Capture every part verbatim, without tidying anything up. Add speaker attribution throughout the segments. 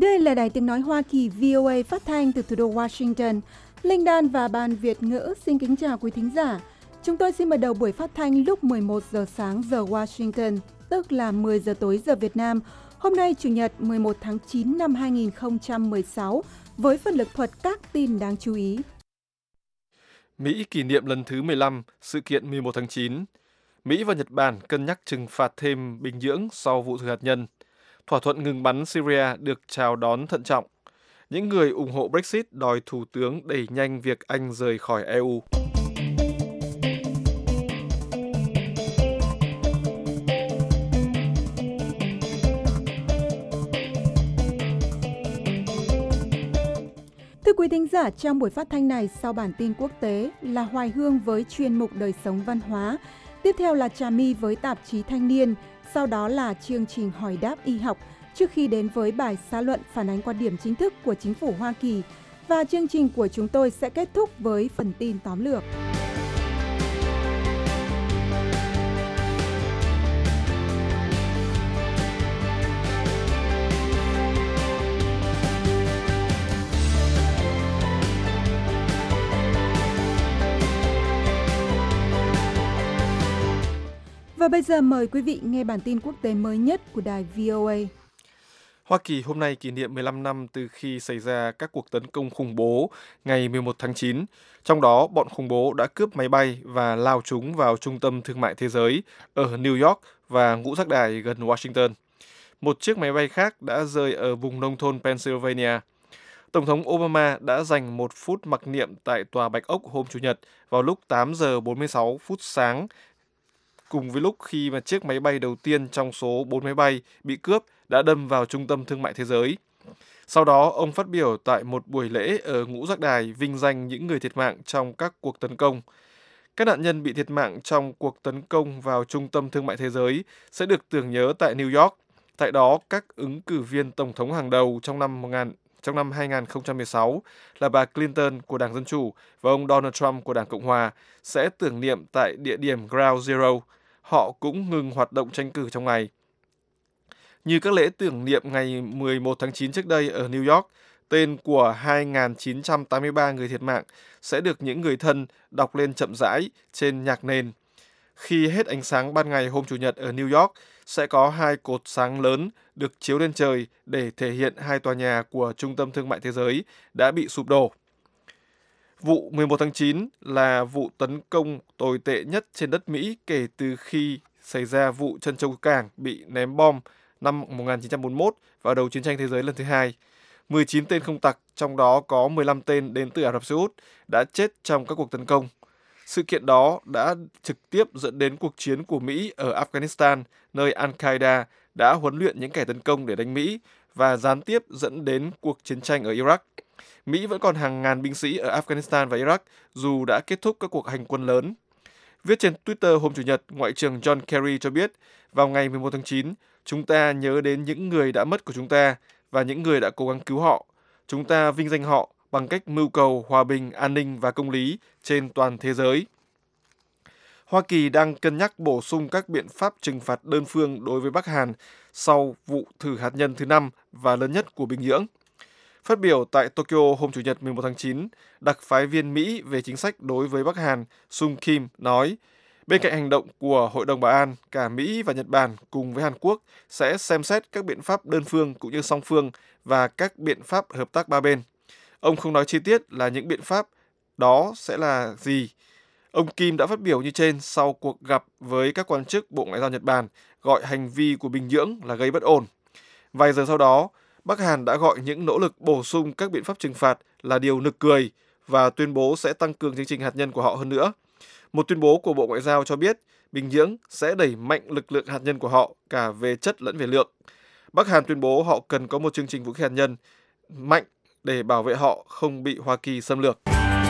Speaker 1: Đây là Đài Tiếng Nói Hoa Kỳ vê o a phát thanh từ thủ đô Washington. Linh Đan và Ban Việt ngữ xin kính chào quý thính giả. Chúng tôi xin mở đầu buổi phát thanh lúc mười một giờ sáng giờ Washington, tức là mười giờ tối giờ Việt Nam. Hôm nay Chủ nhật mười một tháng chín năm hai nghìn không trăm mười sáu với phần lực thuật các tin đáng chú ý.
Speaker 2: Mỹ kỷ niệm lần thứ mười lăm sự kiện mười một tháng chín. Mỹ và Nhật Bản cân nhắc trừng phạt thêm Bình Nhưỡng sau vụ thử hạt nhân. Thỏa thuận ngừng bắn Syria được chào đón thận trọng. Những người ủng hộ Brexit đòi Thủ tướng đẩy nhanh việc Anh rời khỏi e u.
Speaker 1: Thưa quý thính giả, trong buổi phát thanh này sau bản tin quốc tế là Hoài Hương với chuyên mục đời sống văn hóa. Tiếp theo là Trà My với tạp chí Thanh niên. Sau đó là chương trình hỏi đáp y học trước khi đến với bài xã luận phản ánh quan điểm chính thức của chính phủ Hoa Kỳ. Và chương trình của chúng tôi sẽ kết thúc với phần tin tóm lược. Và bây giờ mời quý vị nghe bản tin quốc tế mới nhất của đài vê o a.
Speaker 2: Hoa Kỳ hôm nay kỷ niệm mười lăm năm từ khi xảy ra các cuộc tấn công khủng bố ngày mười một tháng chín. Trong đó, bọn khủng bố đã cướp máy bay và lao chúng vào trung tâm thương mại thế giới ở New York và ngũ giác đài gần Washington. Một chiếc máy bay khác đã rơi ở vùng nông thôn Pennsylvania. Tổng thống Obama đã dành một phút mặc niệm tại Tòa Bạch Ốc hôm Chủ nhật vào lúc tám giờ bốn mươi sáu phút sáng, cùng với lúc khi mà chiếc máy bay đầu tiên trong số bốn máy bay bị cướp đã đâm vào trung tâm thương mại thế giới. Sau đó, ông phát biểu tại một buổi lễ ở ngũ giác đài vinh danh những người thiệt mạng trong các cuộc tấn công. Các nạn nhân bị thiệt mạng trong cuộc tấn công vào trung tâm thương mại thế giới sẽ được tưởng nhớ tại New York. Tại đó, các ứng cử viên tổng thống hàng đầu trong năm một nghìn trong năm hai nghìn không trăm mười sáu là bà Clinton của Đảng Dân Chủ và ông Donald Trump của Đảng Cộng Hòa sẽ tưởng niệm tại địa điểm Ground Zero. Họ cũng ngừng hoạt động tranh cử trong ngày. Như các lễ tưởng niệm ngày mười một tháng chín trước đây ở New York, tên của hai nghìn chín trăm tám mươi ba người thiệt mạng sẽ được những người thân đọc lên chậm rãi trên nhạc nền. Khi hết ánh sáng ban ngày hôm Chủ nhật ở New York, sẽ có hai cột sáng lớn được chiếu lên trời để thể hiện hai tòa nhà của Trung tâm Thương mại Thế giới đã bị sụp đổ. Vụ mười một tháng chín là vụ tấn công tồi tệ nhất trên đất Mỹ kể từ khi xảy ra vụ Trân Châu Cảng bị ném bom năm một nghìn chín trăm bốn mươi mốt vào đầu chiến tranh thế giới lần thứ hai. mười chín tên không tặc, trong đó có mười lăm tên đến từ Ả Rập Xê Út, đã chết trong các cuộc tấn công. Sự kiện đó đã trực tiếp dẫn đến cuộc chiến của Mỹ ở Afghanistan, nơi Al-Qaeda đã huấn luyện những kẻ tấn công để đánh Mỹ, và gián tiếp dẫn đến cuộc chiến tranh ở Iraq. Mỹ vẫn còn hàng ngàn binh sĩ ở Afghanistan và Iraq dù đã kết thúc các cuộc hành quân lớn. Viết trên Twitter hôm Chủ nhật, Ngoại trưởng John Kerry cho biết, vào ngày mười một tháng chín, chúng ta nhớ đến những người đã mất của chúng ta và những người đã cố gắng cứu họ. Chúng ta vinh danh họ bằng cách mưu cầu hòa bình, an ninh và công lý trên toàn thế giới. Hoa Kỳ đang cân nhắc bổ sung các biện pháp trừng phạt đơn phương đối với Bắc Hàn sau vụ thử hạt nhân thứ năm và lớn nhất của Bình Nhưỡng. Phát biểu tại Tokyo hôm Chủ nhật mười một tháng chín, đặc phái viên Mỹ về chính sách đối với Bắc Hàn Sung Kim nói, bên cạnh hành động của Hội đồng Bảo an, cả Mỹ và Nhật Bản cùng với Hàn Quốc sẽ xem xét các biện pháp đơn phương cũng như song phương và các biện pháp hợp tác ba bên. Ông không nói chi tiết là những biện pháp đó sẽ là gì. Ông Kim đã phát biểu như trên sau cuộc gặp với các quan chức Bộ Ngoại giao Nhật Bản, gọi hành vi của Bình Nhưỡng là gây bất ổn. Vài giờ sau đó, Bắc Hàn đã gọi những nỗ lực bổ sung các biện pháp trừng phạt là điều nực cười và tuyên bố sẽ tăng cường chương trình hạt nhân của họ hơn nữa. Một tuyên bố của Bộ Ngoại giao cho biết Bình Nhưỡng sẽ đẩy mạnh lực lượng hạt nhân của họ cả về chất lẫn về lượng. Bắc Hàn tuyên bố họ cần có một chương trình vũ khí hạt nhân mạnh để bảo vệ họ không bị Hoa Kỳ xâm lược.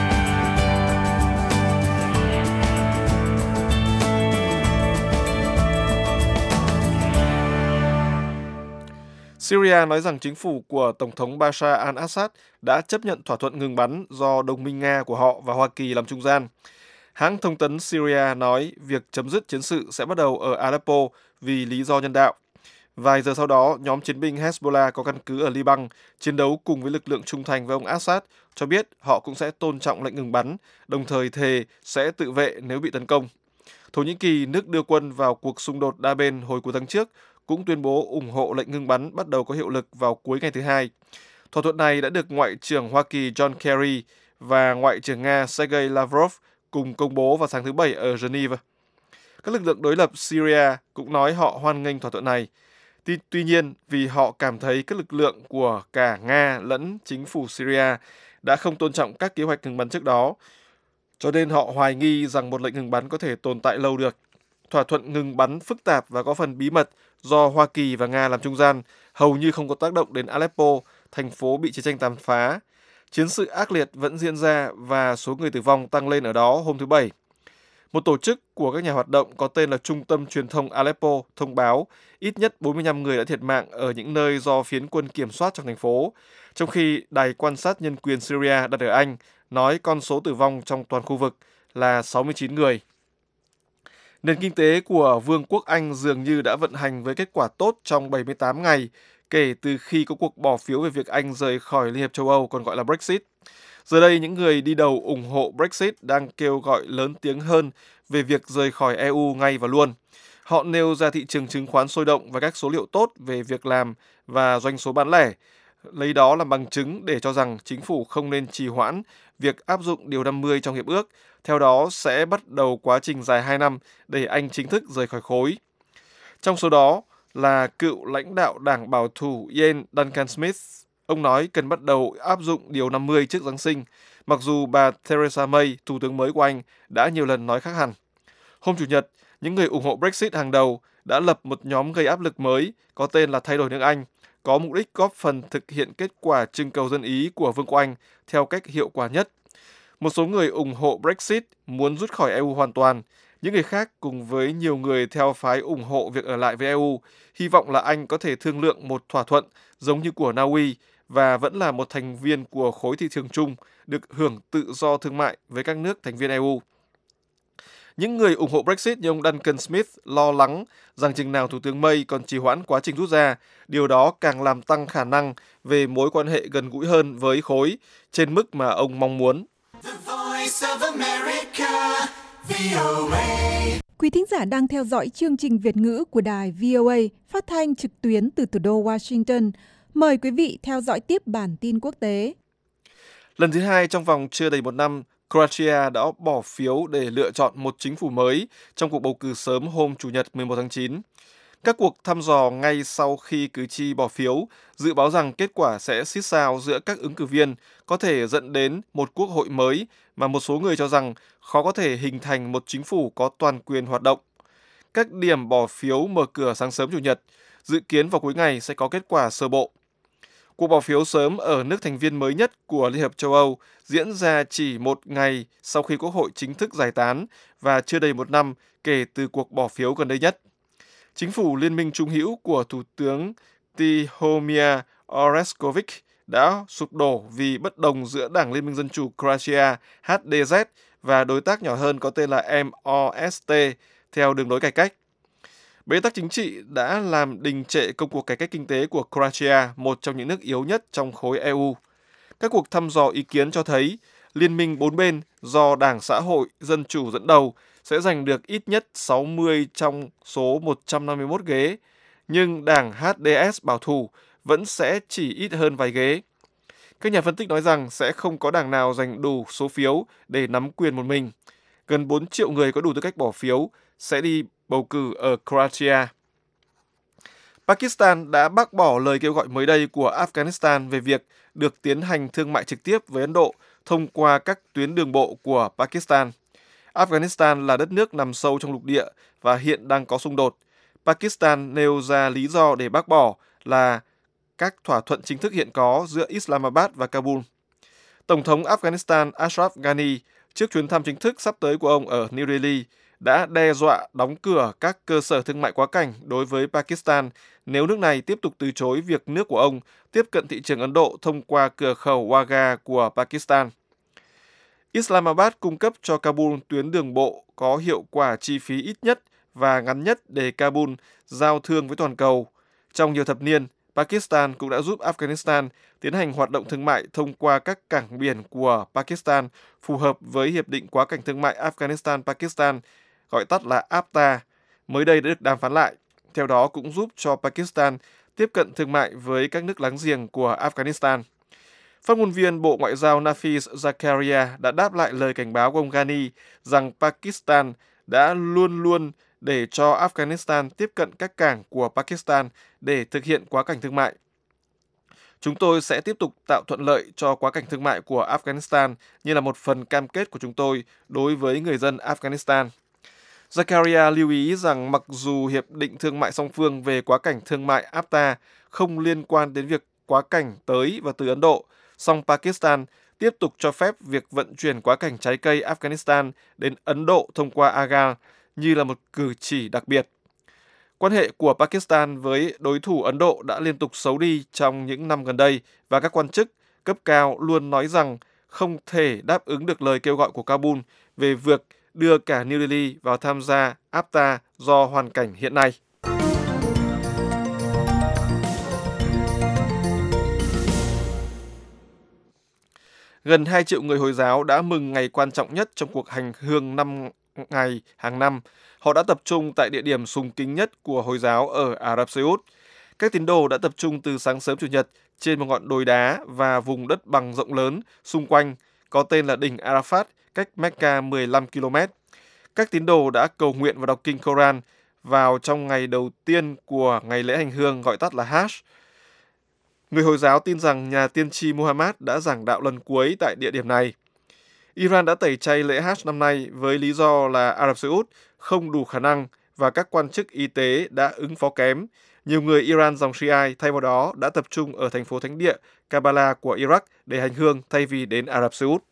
Speaker 2: Syria nói rằng chính phủ của Tổng thống Bashar al-Assad đã chấp nhận thỏa thuận ngừng bắn do đồng minh Nga của họ và Hoa Kỳ làm trung gian. Hãng thông tấn Syria nói việc chấm dứt chiến sự sẽ bắt đầu ở Aleppo vì lý do nhân đạo. Vài giờ sau đó, nhóm chiến binh Hezbollah có căn cứ ở Liban chiến đấu cùng với lực lượng trung thành với ông Assad, cho biết họ cũng sẽ tôn trọng lệnh ngừng bắn, đồng thời thề sẽ tự vệ nếu bị tấn công. Thổ Nhĩ Kỳ, nước đưa quân vào cuộc xung đột đa bên hồi cuối tháng trước, cũng tuyên bố ủng hộ lệnh ngừng bắn bắt đầu có hiệu lực vào cuối ngày thứ Hai. Thỏa thuận này đã được Ngoại trưởng Hoa Kỳ John Kerry và Ngoại trưởng Nga Sergei Lavrov cùng công bố vào sáng thứ Bảy ở Geneva. Các lực lượng đối lập Syria cũng nói họ hoan nghênh thỏa thuận này. Tuy, tuy nhiên, vì họ cảm thấy các lực lượng của cả Nga lẫn chính phủ Syria đã không tôn trọng các kế hoạch ngừng bắn trước đó, cho nên họ hoài nghi rằng một lệnh ngừng bắn có thể tồn tại lâu được. Thỏa thuận ngừng bắn phức tạp và có phần bí mật do Hoa Kỳ và Nga làm trung gian, hầu như không có tác động đến Aleppo, thành phố bị chiến tranh tàn phá. Chiến sự ác liệt vẫn diễn ra và số người tử vong tăng lên ở đó hôm thứ Bảy. Một tổ chức của các nhà hoạt động có tên là Trung tâm Truyền thông Aleppo thông báo ít nhất bốn mươi lăm người đã thiệt mạng ở những nơi do phiến quân kiểm soát trong thành phố, trong khi Đài quan sát nhân quyền Syria đặt ở Anh nói con số tử vong trong toàn khu vực là sáu mươi chín người. Nền kinh tế của Vương quốc Anh dường như đã vận hành với kết quả tốt trong bảy mươi tám ngày kể từ khi có cuộc bỏ phiếu về việc Anh rời khỏi Liên hiệp châu Âu, còn gọi là Brexit. Giờ đây, những người đi đầu ủng hộ Brexit đang kêu gọi lớn tiếng hơn về việc rời khỏi e u ngay và luôn. Họ nêu ra thị trường chứng khoán sôi động và các số liệu tốt về việc làm và doanh số bán lẻ, lấy đó làm bằng chứng để cho rằng chính phủ không nên trì hoãn việc áp dụng Điều năm mươi trong hiệp ước, theo đó sẽ bắt đầu quá trình dài hai năm để Anh chính thức rời khỏi khối. Trong số đó là cựu lãnh đạo đảng bảo thủ Ian Duncan Smith. Ông nói cần bắt đầu áp dụng Điều năm mươi trước Giáng sinh, mặc dù bà Theresa May, thủ tướng mới của Anh, đã nhiều lần nói khác hẳn. Hôm Chủ nhật, những người ủng hộ Brexit hàng đầu đã lập một nhóm gây áp lực mới có tên là Thay đổi nước Anh, có mục đích góp phần thực hiện kết quả trưng cầu dân Ý của Vương quốc Anh theo cách hiệu quả nhất. Một số người ủng hộ Brexit muốn rút khỏi e u hoàn toàn. Những người khác cùng với nhiều người theo phái ủng hộ việc ở lại với e u hy vọng là Anh có thể thương lượng một thỏa thuận giống như của Na Uy và vẫn là một thành viên của khối thị trường chung được hưởng tự do thương mại với các nước thành viên e u. Những người ủng hộ Brexit như ông Duncan Smith lo lắng rằng chừng nào Thủ tướng May còn trì hoãn quá trình rút ra, điều đó càng làm tăng khả năng về mối quan hệ gần gũi hơn với khối trên mức mà ông mong muốn.
Speaker 1: Quý thính giả đang theo dõi chương trình Việt ngữ của đài vê o a phát thanh trực tuyến từ thủ đô Washington. Mời quý vị theo dõi tiếp bản tin quốc tế.
Speaker 2: Lần thứ hai trong vòng chưa đầy một năm, Croatia đã bỏ phiếu để lựa chọn một chính phủ mới trong cuộc bầu cử sớm hôm Chủ nhật mười một tháng chín. Các cuộc thăm dò ngay sau khi cử tri bỏ phiếu dự báo rằng kết quả sẽ xít xao giữa các ứng cử viên, có thể dẫn đến một quốc hội mới mà một số người cho rằng khó có thể hình thành một chính phủ có toàn quyền hoạt động. Các điểm bỏ phiếu mở cửa sáng sớm Chủ nhật, dự kiến vào cuối ngày sẽ có kết quả sơ bộ. Cuộc bỏ phiếu sớm ở nước thành viên mới nhất của Liên hiệp châu Âu diễn ra chỉ một ngày sau khi Quốc hội chính thức giải tán và chưa đầy một năm kể từ cuộc bỏ phiếu gần đây nhất. Chính phủ Liên minh Trung hữu của Thủ tướng Tihomir Orešković đã sụp đổ vì bất đồng giữa Đảng Liên minh Dân chủ Croatia H D Z và đối tác nhỏ hơn có tên là M O S T theo đường lối cải cách. Bế tắc chính trị đã làm đình trệ công cuộc cải cách kinh tế của Croatia, một trong những nước yếu nhất trong khối e u. Các cuộc thăm dò ý kiến cho thấy liên minh bốn bên do Đảng Xã hội Dân chủ dẫn đầu sẽ giành được ít nhất sáu mươi trong số một trăm năm mươi mốt ghế, nhưng Đảng H D S bảo thủ vẫn sẽ chỉ ít hơn vài ghế. Các nhà phân tích nói rằng sẽ không có đảng nào giành đủ số phiếu để nắm quyền một mình. Gần bốn triệu người có đủ tư cách bỏ phiếu sẽ đi bầu cử ở Croatia. Pakistan đã bác bỏ lời kêu gọi mới đây của Afghanistan về việc được tiến hành thương mại trực tiếp với Ấn Độ thông qua các tuyến đường bộ của Pakistan. Afghanistan là đất nước nằm sâu trong lục địa và hiện đang có xung đột. Pakistan nêu ra lý do để bác bỏ là các thỏa thuận chính thức hiện có giữa Islamabad và Kabul. Tổng thống Afghanistan Ashraf Ghani trước chuyến thăm chính thức sắp tới của ông ở New Delhi đã đe dọa đóng cửa các cơ sở thương mại quá cảnh đối với Pakistan nếu nước này tiếp tục từ chối việc nước của ông tiếp cận thị trường Ấn Độ thông qua cửa khẩu Wagah của Pakistan. Islamabad cung cấp cho Kabul tuyến đường bộ có hiệu quả chi phí ít nhất và ngắn nhất để Kabul giao thương với toàn cầu. Trong nhiều thập niên, Pakistan cũng đã giúp Afghanistan tiến hành hoạt động thương mại thông qua các cảng biển của Pakistan phù hợp với Hiệp định Quá cảnh Thương mại Afghanistan-Pakistan, gọi tắt là a pê ta, mới đây đã được đàm phán lại. Theo đó cũng giúp cho Pakistan tiếp cận thương mại với các nước láng giềng của Afghanistan. Phát ngôn viên Bộ Ngoại giao Nafeez Zakaria đã đáp lại lời cảnh báo của ông Ghani rằng Pakistan đã luôn luôn để cho Afghanistan tiếp cận các cảng của Pakistan để thực hiện quá cảnh thương mại. Chúng tôi sẽ tiếp tục tạo thuận lợi cho quá cảnh thương mại của Afghanistan như là một phần cam kết của chúng tôi đối với người dân Afghanistan. Zakaria lưu ý rằng mặc dù Hiệp định Thương mại song phương về quá cảnh thương mại a pê ta không liên quan đến việc quá cảnh tới và từ Ấn Độ, song Pakistan tiếp tục cho phép việc vận chuyển quá cảnh trái cây Afghanistan đến Ấn Độ thông qua Agar như là một cử chỉ đặc biệt. Quan hệ của Pakistan với đối thủ Ấn Độ đã liên tục xấu đi trong những năm gần đây và các quan chức cấp cao luôn nói rằng không thể đáp ứng được lời kêu gọi của Kabul về việc đưa cả New Delhi vào tham gia a pê ta do hoàn cảnh hiện nay. Gần hai triệu người Hồi giáo đã mừng ngày quan trọng nhất trong cuộc hành hương năm ngày hàng năm. Họ đã tập trung tại địa điểm sùng kính nhất của Hồi giáo ở Ả Rập Xê Út. Các tín đồ đã tập trung từ sáng sớm Chủ nhật trên một ngọn đồi đá và vùng đất bằng rộng lớn xung quanh, có tên là đỉnh Arafat, cách Mecca mười lăm ki lô mét. Các tín đồ đã cầu nguyện và đọc kinh Koran vào trong ngày đầu tiên của ngày lễ hành hương gọi tắt là Hajj. Người Hồi giáo tin rằng nhà tiên tri Muhammad đã giảng đạo lần cuối tại địa điểm này. Iran đã tẩy chay lễ Hajj năm nay với lý do là Ả Rập Xê Út không đủ khả năng và các quan chức y tế đã ứng phó kém. Nhiều người Iran dòng Shiite thay vào đó đã tập trung ở thành phố thánh địa Karbala của Iraq để hành hương thay vì đến Ả Rập Xê Út.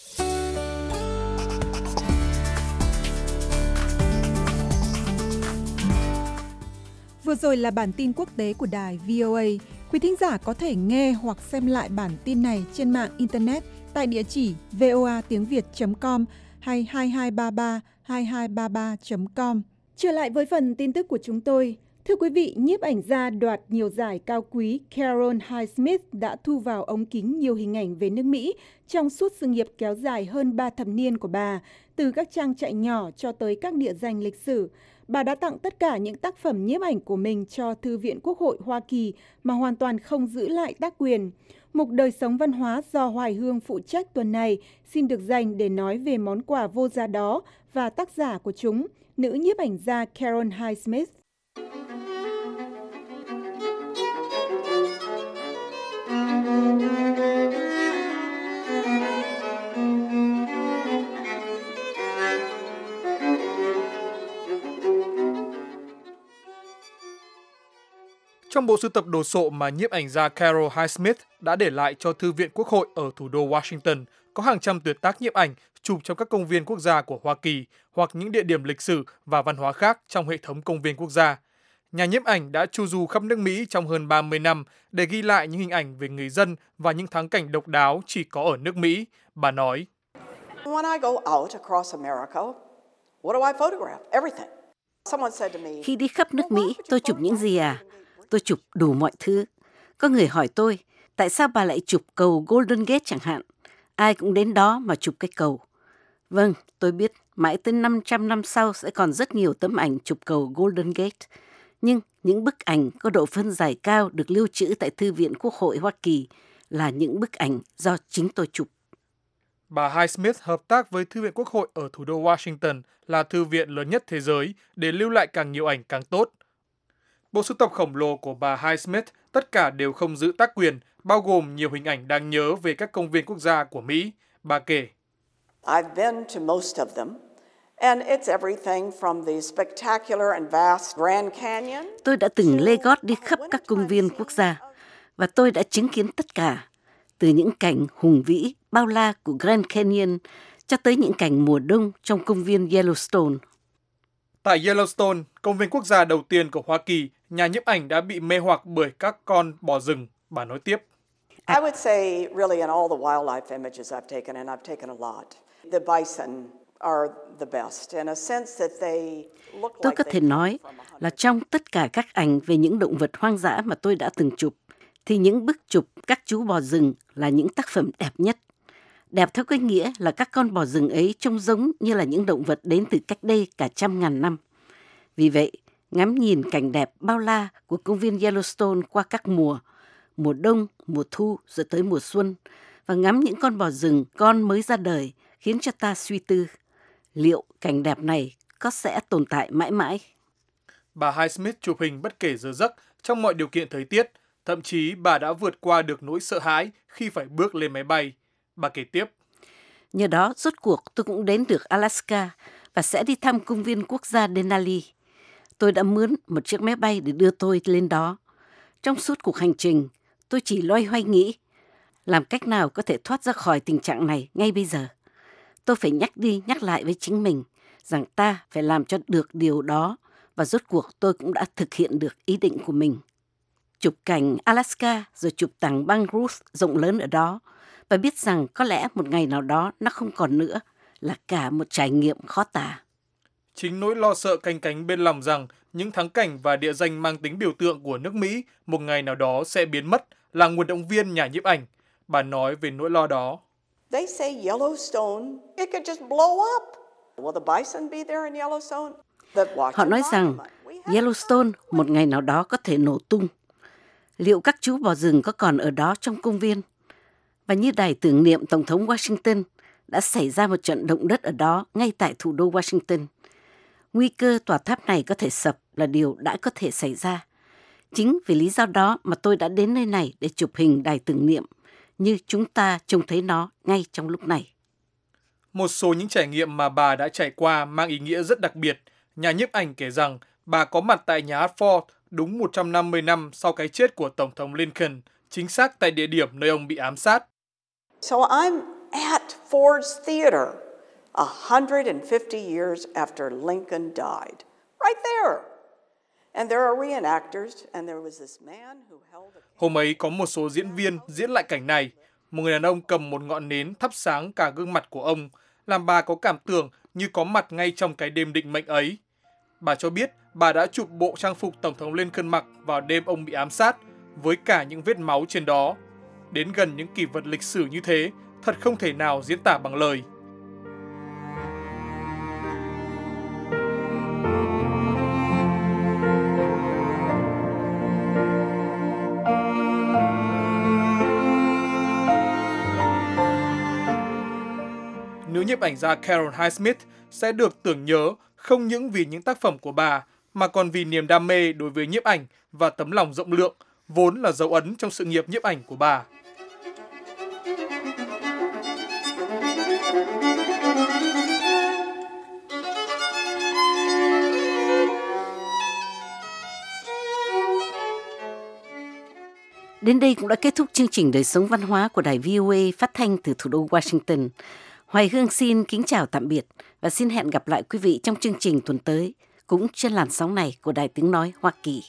Speaker 1: Vừa rồi là bản tin quốc tế của đài vê o a. Quý thính giả có thể nghe hoặc xem lại bản tin này trên mạng Internet tại địa chỉ voa tiếng việt chấm com hay hai hai ba ba hai hai ba ba chấm com. Trở lại với phần tin tức của chúng tôi. Thưa quý vị, nhiếp ảnh gia đoạt nhiều giải cao quý Carol Highsmith đã thu vào ống kính nhiều hình ảnh về nước Mỹ trong suốt sự nghiệp kéo dài hơn ba thập niên của bà, từ các trang trại nhỏ cho tới các địa danh lịch sử. Bà đã tặng tất cả những tác phẩm nhiếp ảnh của mình cho Thư viện Quốc hội Hoa Kỳ mà hoàn toàn không giữ lại tác quyền. Mục đời sống văn hóa do Hoài Hương phụ trách tuần này xin được dành để nói về món quà vô giá đó và tác giả của chúng, nữ nhiếp ảnh gia Carol Highsmith.
Speaker 3: Trong bộ sưu tập đồ sộ mà nhiếp ảnh gia Carol Highsmith đã để lại cho Thư viện Quốc hội ở thủ đô Washington, có hàng trăm tuyệt tác nhiếp ảnh chụp trong các công viên quốc gia của Hoa Kỳ hoặc những địa điểm lịch sử và văn hóa khác trong hệ thống công viên quốc gia. Nhà nhiếp ảnh đã chu du khắp nước Mỹ trong hơn ba mươi năm để ghi lại những hình ảnh về người dân và những thắng cảnh độc đáo chỉ có ở nước Mỹ. Bà nói,
Speaker 4: khi đi khắp nước Mỹ, tôi chụp những gì à? Tôi chụp đủ mọi thứ. Có người hỏi tôi, tại sao bà lại chụp cầu Golden Gate chẳng hạn? Ai cũng đến đó mà chụp cái cầu. Vâng, tôi biết, mãi tới năm trăm năm sau sẽ còn rất nhiều tấm ảnh chụp cầu Golden Gate. Nhưng những bức ảnh có độ phân giải cao được lưu trữ tại Thư viện Quốc hội Hoa Kỳ là những bức ảnh do chính tôi chụp.
Speaker 3: Bà Highsmith hợp tác với Thư viện Quốc hội ở thủ đô Washington là thư viện lớn nhất thế giới để lưu lại càng nhiều ảnh càng tốt. Bộ sưu tập khổng lồ của bà Highsmith tất cả đều không giữ tác quyền, bao gồm nhiều hình ảnh đáng nhớ về các công viên quốc gia của Mỹ. Bà kể,
Speaker 5: I've been to most of them, and it's everything from the spectacular and vast Grand Canyon.
Speaker 4: Tôi đã từng lê gót đi khắp các công viên quốc gia, và tôi đã chứng kiến tất cả, từ những cảnh hùng vĩ, bao la của Grand Canyon cho tới những cảnh mùa đông trong công viên Yellowstone.
Speaker 3: Tại Yellowstone, công viên quốc gia đầu tiên của Hoa Kỳ, nhà nhiếp ảnh đã bị mê hoặc bởi các con bò rừng. Bà nói tiếp.
Speaker 5: I would say really in all the wildlife images I've taken, and I've taken a lot, the bison are the best in a sense that they look
Speaker 4: Tôi
Speaker 5: like
Speaker 4: có
Speaker 5: they
Speaker 4: thể
Speaker 5: come
Speaker 4: nói
Speaker 5: from a hundred.
Speaker 4: là trong tất cả các ảnh về những động vật hoang dã mà tôi đã từng chụp, thì những bức chụp các chú bò rừng là những tác phẩm đẹp nhất. Đẹp theo cái nghĩa là các con bò rừng ấy trông giống như là những động vật đến từ cách đây cả trăm ngàn năm. Vì vậy, ngắm nhìn cảnh đẹp bao la của công viên Yellowstone qua các mùa, mùa đông, mùa thu rồi tới mùa xuân, và ngắm những con bò rừng con mới ra đời khiến cho ta suy tư, liệu cảnh đẹp này có sẽ tồn tại mãi mãi?
Speaker 3: Bà Highsmith chụp hình bất kể giờ giấc trong mọi điều kiện thời tiết, thậm chí bà đã vượt qua được nỗi sợ hãi khi phải bước lên máy bay. Bà kể tiếp.
Speaker 4: Nhờ đó, rốt cuộc tôi cũng đến được Alaska và sẽ đi thăm công viên quốc gia Denali. Tôi đã mướn một chiếc máy bay để đưa tôi lên đó. Trong suốt cuộc hành trình, tôi chỉ loay hoay nghĩ, làm cách nào có thể thoát ra khỏi tình trạng này ngay bây giờ. Tôi phải nhắc đi nhắc lại với chính mình rằng ta phải làm cho được điều đó, và rốt cuộc tôi cũng đã thực hiện được ý định của mình. Chụp cảnh Alaska rồi chụp tảng băng Ruth rộng lớn ở đó, và biết rằng có lẽ một ngày nào đó nó không còn nữa, là cả một trải nghiệm khó tả.
Speaker 3: Chính nỗi lo sợ canh cánh bên lòng rằng những thắng cảnh và địa danh mang tính biểu tượng của nước Mỹ một ngày nào đó sẽ biến mất là nguồn động viên nhà nhiếp ảnh. Bà nói về nỗi lo đó.
Speaker 5: They say Yellowstone, it could just blow up. Will the bison be there in Yellowstone? The Watcher
Speaker 4: Họ nói rằng
Speaker 5: Monument. We have
Speaker 4: Yellowstone một ngày nào đó có thể nổ tung. Liệu các chú bò rừng có còn ở đó trong công viên? Và như đài tưởng niệm Tổng thống Washington, đã xảy ra một trận động đất ở đó ngay tại thủ đô Washington. Nguy cơ tòa tháp này có thể sập là điều đã có thể xảy ra. Chính vì lý do đó mà tôi đã đến nơi này để chụp hình đài tưởng niệm, như chúng ta trông thấy nó ngay trong lúc này.
Speaker 3: Một số những trải nghiệm mà bà đã trải qua mang ý nghĩa rất đặc biệt. Nhà nhiếp ảnh kể rằng bà có mặt tại nhà hát Ford đúng một trăm năm mươi năm sau cái chết của Tổng thống Lincoln, chính xác tại địa điểm nơi ông bị ám sát.
Speaker 5: So I'm at Ford's Theater one hundred fifty years after Lincoln died. Right there. And there are reenactors and there was this man who held a...
Speaker 3: Hôm ấy có một số diễn viên diễn lại cảnh này. Một người đàn ông cầm một ngọn nến thắp sáng cả gương mặt của ông, làm bà có cảm tưởng như có mặt ngay trong cái đêm định mệnh ấy. Bà cho biết bà đã chụp bộ trang phục Tổng thống Lincoln mặc vào đêm ông bị ám sát, với cả những vết máu trên đó. Đến gần những kỷ vật lịch sử như thế, thật không thể nào diễn tả bằng lời. Nữ nhiếp ảnh gia Carol Highsmith sẽ được tưởng nhớ không những vì những tác phẩm của bà, mà còn vì niềm đam mê đối với nhiếp ảnh và tấm lòng rộng lượng, vốn là dấu ấn trong sự nghiệp nhiếp ảnh của bà.
Speaker 4: Đến đây cũng đã kết thúc chương trình Đời sống văn hóa của đài vê o a phát thanh từ thủ đô Washington. Hoài Hương xin kính chào tạm biệt và xin hẹn gặp lại quý vị trong chương trình tuần tới, cũng trên làn sóng này của Đài Tiếng Nói Hoa Kỳ.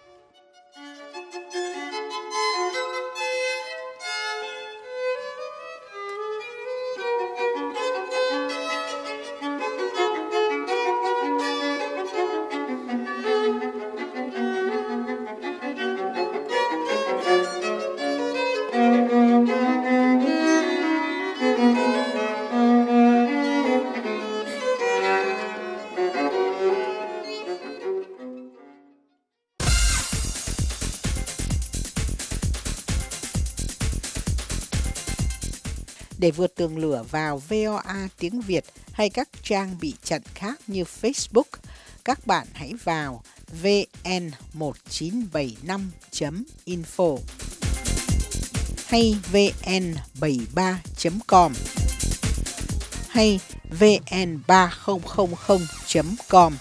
Speaker 6: Để vượt tường lửa vào vê o a tiếng Việt hay các trang bị chặn khác như Facebook, các bạn hãy vào vê en một chín bảy năm chấm info hay vê en bảy ba chấm com hay vê en ba không không không chấm com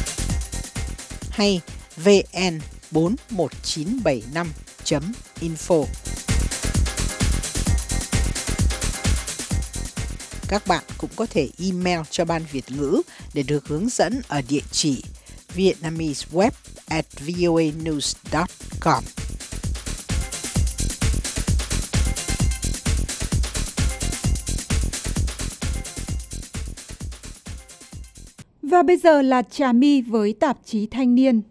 Speaker 6: hay vê en bốn một chín bảy năm chấm info. Các bạn cũng có thể email cho Ban Việt ngữ để được hướng dẫn ở địa chỉ vietnameseweb at voanews dot com.
Speaker 1: Và bây giờ là Trà My với tạp chí Thanh niên.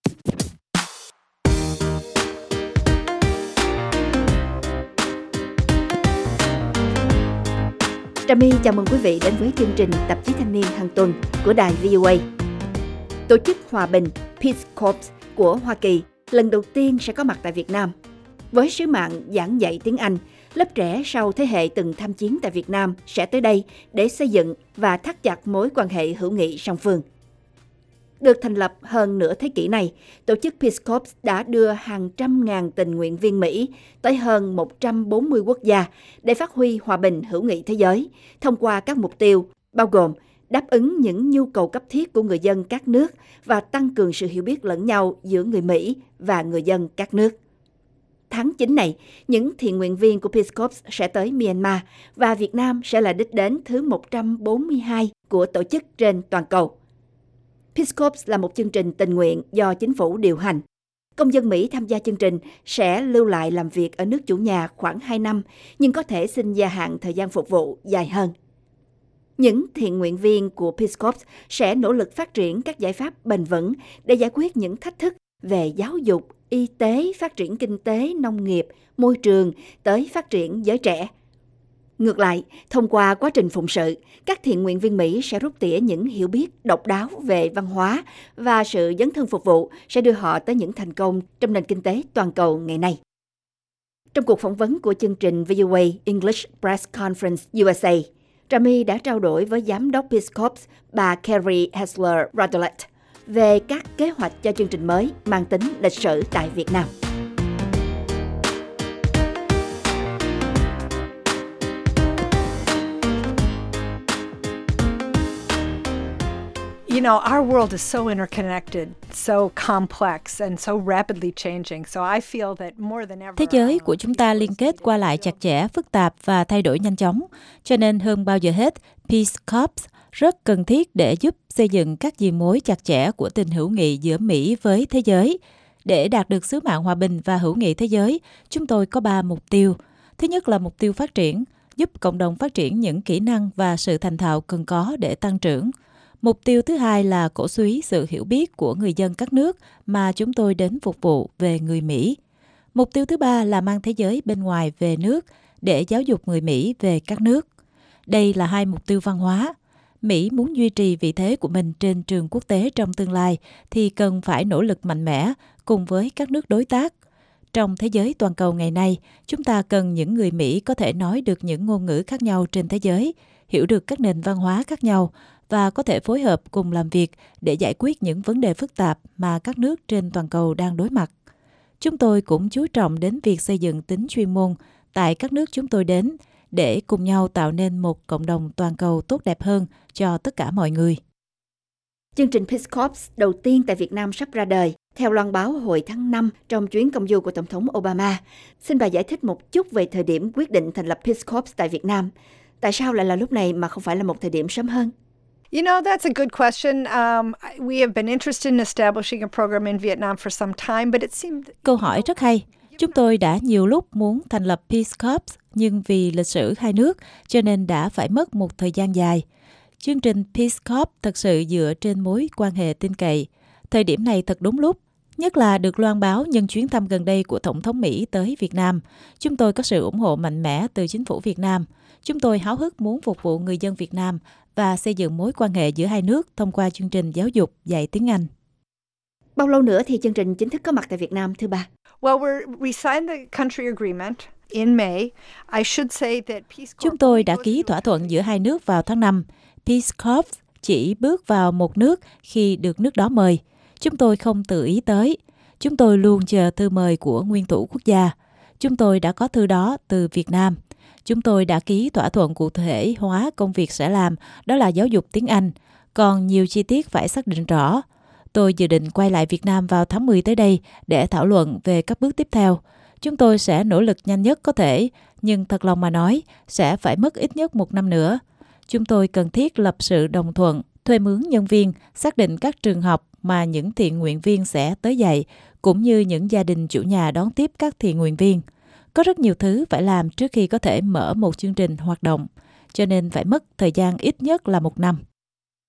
Speaker 7: Trà My chào mừng quý vị đến với chương trình tạp chí Thanh niên hàng tuần của đài vê o a. Tổ chức Hòa bình Peace Corps của Hoa Kỳ lần đầu tiên sẽ có mặt tại Việt Nam. Với sứ mạng giảng dạy tiếng Anh, lớp trẻ sau thế hệ từng tham chiến tại Việt Nam sẽ tới đây để xây dựng và thắt chặt mối quan hệ hữu nghị song phương. Được thành lập hơn nửa thế kỷ này, tổ chức Peace Corps đã đưa hàng trăm ngàn tình nguyện viên Mỹ tới hơn một trăm bốn mươi quốc gia để phát huy hòa bình hữu nghị thế giới, thông qua các mục tiêu bao gồm đáp ứng những nhu cầu cấp thiết của người dân các nước và tăng cường sự hiểu biết lẫn nhau giữa người Mỹ và người dân các nước. Tháng chín này, những thiện nguyện viên của Peace Corps sẽ tới Myanmar và Việt Nam sẽ là đích đến thứ một trăm bốn mươi hai của tổ chức trên toàn cầu. Peace Corps là một chương trình tình nguyện do chính phủ điều hành. Công dân Mỹ tham gia chương trình sẽ lưu lại làm việc ở nước chủ nhà khoảng hai năm, nhưng có thể xin gia hạn thời gian phục vụ dài hơn. Những thiện nguyện viên của Peace Corps sẽ nỗ lực phát triển các giải pháp bền vững để giải quyết những thách thức về giáo dục, y tế, phát triển kinh tế, nông nghiệp, môi trường tới phát triển giới trẻ. Ngược lại, thông qua quá trình phụng sự, các thiện nguyện viên Mỹ sẽ rút tỉa những hiểu biết độc đáo về văn hóa và sự dấn thân phục vụ sẽ đưa họ tới những thành công trong nền kinh tế toàn cầu ngày nay. Trong cuộc phỏng vấn của chương trình vê o a English Press Conference u ét a, Trà My đã trao đổi với giám đốc Peace Corps bà Carrie Hessler Radelet về các kế hoạch cho chương trình mới mang tính lịch sử tại Việt Nam.
Speaker 8: You know, our world is so interconnected, so complex and so rapidly changing. So I feel that more than ever.
Speaker 9: Thế giới của chúng ta liên kết qua lại chặt chẽ, phức tạp và thay đổi nhanh chóng. Cho nên hơn bao giờ hết, Peace Corps rất cần thiết để giúp xây dựng các diền mối chặt chẽ của tình hữu nghị giữa Mỹ với thế giới. Để đạt được sứ mạng hòa bình và hữu nghị thế giới, chúng tôi có ba mục tiêu. Thứ nhất là mục tiêu phát triển, giúp cộng đồng phát triển những kỹ năng và sự thành thạo cần có để tăng trưởng. Mục tiêu thứ hai là cổ suý sự hiểu biết của người dân các nước mà chúng tôi đến phục vụ về người Mỹ. Mục tiêu thứ ba là mang thế giới bên ngoài về nước để giáo dục người Mỹ về các nước. Đây là hai mục tiêu văn hóa. Mỹ muốn duy trì vị thế của mình trên trường quốc tế trong tương lai thì cần phải nỗ lực mạnh mẽ cùng với các nước đối tác. Trong thế giới toàn cầu ngày nay, chúng ta cần những người Mỹ có thể nói được những ngôn ngữ khác nhau trên thế giới, hiểu được các nền văn hóa khác nhau và có thể phối hợp cùng làm việc để giải quyết những vấn đề phức tạp mà các nước trên toàn cầu đang đối mặt. Chúng tôi cũng chú trọng đến việc xây dựng tính chuyên môn tại các nước chúng tôi đến để cùng nhau tạo nên một cộng đồng toàn cầu tốt đẹp hơn cho tất cả mọi người.
Speaker 7: Chương trình Peace Corps đầu tiên tại Việt Nam sắp ra đời, theo loan báo hồi tháng năm trong chuyến công du của Tổng thống Obama. Xin bà giải thích một chút về thời điểm quyết định thành lập Peace Corps tại Việt Nam. Tại sao lại là lúc này mà không phải là một thời điểm sớm hơn?
Speaker 8: You know, that's a good question. Um, we have been interested in establishing a program in Vietnam for some time, but it seemed...
Speaker 9: Câu hỏi rất hay. Chúng tôi đã nhiều lúc muốn thành lập Peace Corps, nhưng vì lịch sử hai nước, cho nên đã phải mất một thời gian dài. Chương trình Peace Corps thật sự dựa trên mối quan hệ tin cậy. Thời điểm này thật đúng lúc, nhất là được loan báo nhân chuyến thăm gần đây của Tổng thống Mỹ tới Việt Nam. Chúng tôi có sự ủng hộ mạnh mẽ từ chính phủ Việt Nam. Chúng tôi háo hức muốn phục vụ người dân Việt Nam và xây dựng mối quan hệ giữa hai nước thông qua chương trình giáo dục dạy tiếng Anh.
Speaker 7: Bao lâu nữa thì chương trình chính thức có mặt tại Việt Nam, thưa bà?
Speaker 8: Well, we're, we signed the country agreement in May. I should say that Peace Corps...
Speaker 9: Chúng tôi đã ký thỏa thuận giữa hai nước vào tháng năm. Peace Corps chỉ bước vào một nước khi được nước đó mời. Chúng tôi không tự ý tới. Chúng tôi luôn chờ thư mời của nguyên thủ quốc gia. Chúng tôi đã có thư đó từ Việt Nam. Chúng tôi đã ký thỏa thuận cụ thể hóa công việc sẽ làm, đó là giáo dục tiếng Anh. Còn nhiều chi tiết phải xác định rõ. Tôi dự định quay lại Việt Nam vào tháng mười tới đây để thảo luận về các bước tiếp theo. Chúng tôi sẽ nỗ lực nhanh nhất có thể, nhưng thật lòng mà nói, sẽ phải mất ít nhất một năm nữa. Chúng tôi cần thiết lập sự đồng thuận, thuê mướn nhân viên, xác định các trường học mà những thiện nguyện viên sẽ tới dạy, cũng như những gia đình chủ nhà đón tiếp các thiện nguyện viên. Có rất nhiều thứ phải làm trước khi có thể mở một chương trình hoạt động, cho nên phải mất thời gian ít nhất là một năm.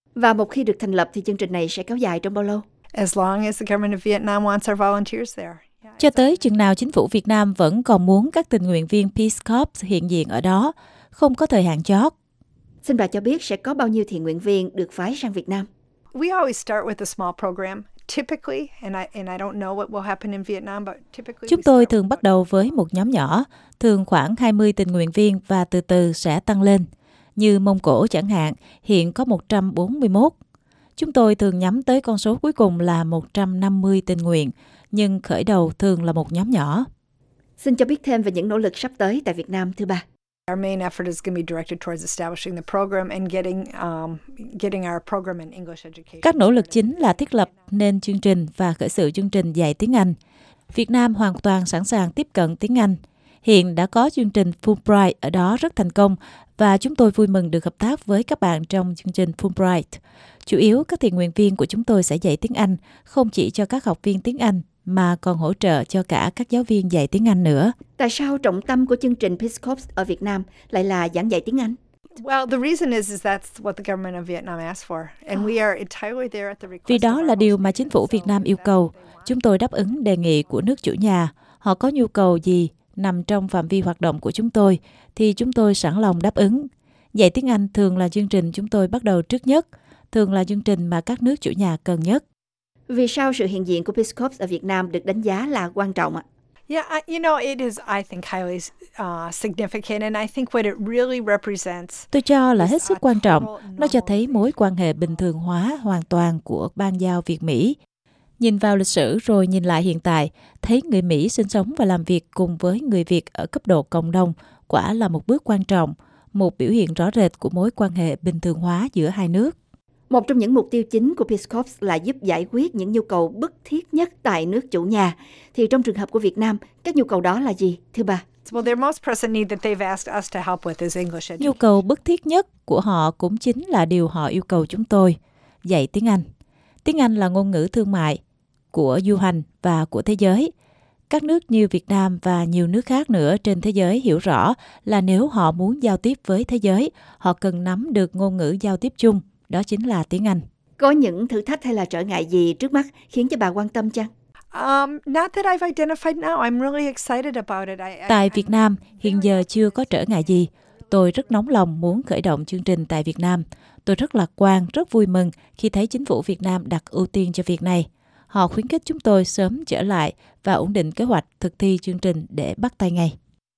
Speaker 7: Và một khi được thành lập thì chương trình này sẽ kéo dài trong bao lâu?
Speaker 8: As long as the government of Vietnam wants our volunteers there.
Speaker 9: Cho tới chừng nào chính phủ Việt Nam vẫn còn muốn các tình nguyện viên Peace Corps hiện diện ở đó, không có thời hạn chót.
Speaker 7: Xin bà cho biết sẽ có bao nhiêu thiện nguyện viên được phái sang Việt Nam?
Speaker 8: We always start with a small program. Typically, and I and I don't know what will happen in Vietnam, but typically
Speaker 9: Chúng tôi thường bắt đầu với một nhóm nhỏ, thường khoảng hai mươi tình nguyện viên và từ từ sẽ tăng lên. Như Mông Cổ chẳng hạn, hiện có một trăm bốn mươi mốt. Chúng tôi thường nhắm tới con số cuối cùng là một trăm năm mươi tình nguyện, nhưng khởi đầu thường là một nhóm nhỏ.
Speaker 7: Xin cho biết thêm về những nỗ lực sắp tới tại Việt Nam, thưa bà.
Speaker 8: Our main effort is going to be directed towards establishing the program and getting um, getting our program in English education.
Speaker 9: Các nỗ lực chính là thiết lập nên chương trình và khởi sự chương trình dạy tiếng Anh. Việt Nam hoàn toàn sẵn sàng tiếp cận tiếng Anh. Hiện đã có chương trình Fulbright ở đó rất thành công và chúng tôi vui mừng được hợp tác với các bạn trong chương trình Fulbright. Chủ yếu các thiện nguyện viên của chúng tôi sẽ dạy tiếng Anh, không chỉ cho các học viên tiếng Anh mà còn hỗ trợ cho cả các giáo viên dạy tiếng Anh nữa.
Speaker 7: Tại sao trọng tâm của chương trình Peace Corps ở Việt Nam lại là giảng dạy tiếng Anh?
Speaker 8: Well, the reason is is that's what the government of Vietnam asked for, and we are entirely there at the request.
Speaker 9: Vì đó là điều mà chính phủ Việt Nam yêu cầu. Chúng tôi đáp ứng đề nghị của nước chủ nhà. Họ có nhu cầu gì nằm trong phạm vi hoạt động của chúng tôi thì chúng tôi sẵn lòng đáp ứng. Dạy tiếng Anh thường là chương trình chúng tôi bắt đầu trước nhất, thường là chương trình mà các nước chủ nhà cần nhất.
Speaker 7: Vì sao sự hiện diện của Peace Corps ở Việt Nam được đánh giá là quan trọng ạ?
Speaker 8: Yeah, I, you know, it is, I think, highly uh, significant, and I think what it really represents.
Speaker 9: Tôi cho là hết sức quan trọng. Nó cho thấy mối quan hệ bình thường hóa hoàn toàn của ban giao Việt-Mỹ. Nhìn vào lịch sử rồi nhìn lại hiện tại, thấy người Mỹ sinh sống và làm việc cùng với người Việt ở cấp độ cộng đồng quả là một bước quan trọng, một biểu hiện rõ rệt của mối quan hệ bình thường hóa giữa hai nước.
Speaker 7: Một trong những mục tiêu chính của Peace Corps là giúp giải quyết những nhu cầu bức thiết nhất tại nước chủ nhà. Thì trong trường hợp của Việt Nam, các nhu cầu đó là gì, thưa bà?
Speaker 8: Well, their most pressing need that they've asked us to help with is English education.
Speaker 9: Nhu cầu bức thiết nhất của họ cũng chính là điều họ yêu cầu chúng tôi, dạy tiếng Anh. Tiếng Anh là ngôn ngữ thương mại của du hành và của thế giới. Các nước như Việt Nam và nhiều nước khác nữa trên thế giới hiểu rõ là nếu họ muốn giao tiếp với thế giới, họ cần nắm được ngôn ngữ giao tiếp chung, đó chính là tiếng Anh.
Speaker 7: Có những thử thách hay là trở ngại gì trước mắt khiến cho bà quan tâm chăng?
Speaker 8: Um, not that I've identified now. I'm really excited about it. I, I,
Speaker 9: Tại Việt Nam, hiện giờ chưa có trở ngại gì. Tôi rất nóng lòng muốn khởi động chương trình tại Việt Nam. Tôi rất lạc quan, rất vui mừng khi thấy chính phủ Việt Nam đặt ưu tiên cho việc này. Họ khuyến khích chúng tôi sớm trở lại và ổn định kế hoạch thực thi chương trình để bắt tay ngay.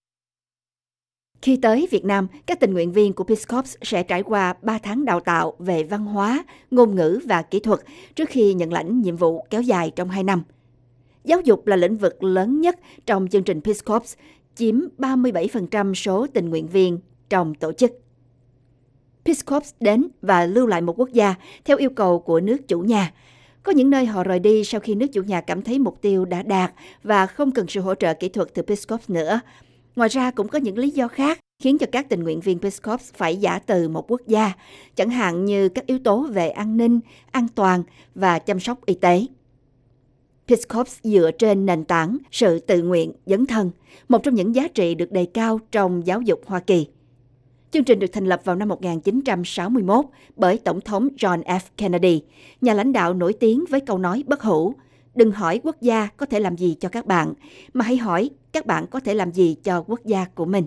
Speaker 7: Khi tới Việt Nam, các tình nguyện viên của Peace Corps sẽ trải qua ba tháng đào tạo về văn hóa, ngôn ngữ và kỹ thuật trước khi nhận lãnh nhiệm vụ kéo dài trong hai năm. Giáo dục là lĩnh vực lớn nhất trong chương trình Peace Corps, chiếm ba mươi bảy phần trăm số tình nguyện viên trong tổ chức. Peace Corps đến và lưu lại một quốc gia theo yêu cầu của nước chủ nhà. Có những nơi họ rời đi sau khi nước chủ nhà cảm thấy mục tiêu đã đạt và không cần sự hỗ trợ kỹ thuật từ Peace Corps nữa. Ngoài ra cũng có những lý do khác khiến cho các tình nguyện viên Peace Corps phải giã từ một quốc gia, chẳng hạn như các yếu tố về an ninh, an toàn và chăm sóc y tế. Peace Corps dựa trên nền tảng sự tự nguyện, dấn thân, một trong những giá trị được đề cao trong giáo dục Hoa Kỳ. Chương trình được thành lập vào năm một nghìn chín trăm sáu mươi mốt bởi Tổng thống John F. Kennedy, nhà lãnh đạo nổi tiếng với câu nói bất hủ: đừng hỏi quốc gia có thể làm gì cho các bạn, mà hãy hỏi các bạn có thể làm gì cho quốc gia của mình.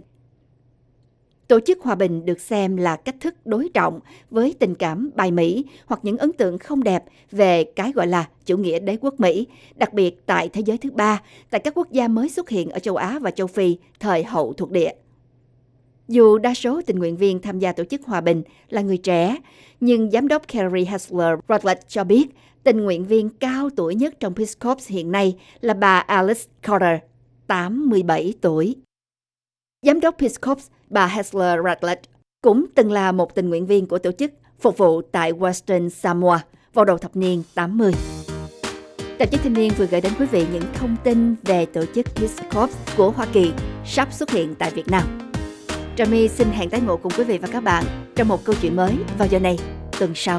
Speaker 7: Tổ chức hòa bình được xem là cách thức đối trọng với tình cảm bài Mỹ hoặc những ấn tượng không đẹp về cái gọi là chủ nghĩa đế quốc Mỹ, đặc biệt tại thế giới thứ ba, tại các quốc gia mới xuất hiện ở châu Á và châu Phi thời hậu thuộc địa. Dù đa số tình nguyện viên tham gia tổ chức hòa bình là người trẻ, nhưng giám đốc Kerry Hessler Rutledge cho biết tình nguyện viên cao tuổi nhất trong Peace Corps hiện nay là bà Alice Carter, tám mươi bảy tuổi. Giám đốc Peace Corps, bà Hessler Rutledge, cũng từng là một tình nguyện viên của tổ chức phục vụ tại Western Samoa vào đầu thập niên tám mươi. Tạp chí Thanh niên vừa gửi đến quý vị những thông tin về tổ chức Peace Corps của Hoa Kỳ sắp xuất hiện tại Việt Nam. Trà My xin hẹn tái ngộ cùng quý vị và các bạn trong một câu chuyện mới vào giờ này tuần sau.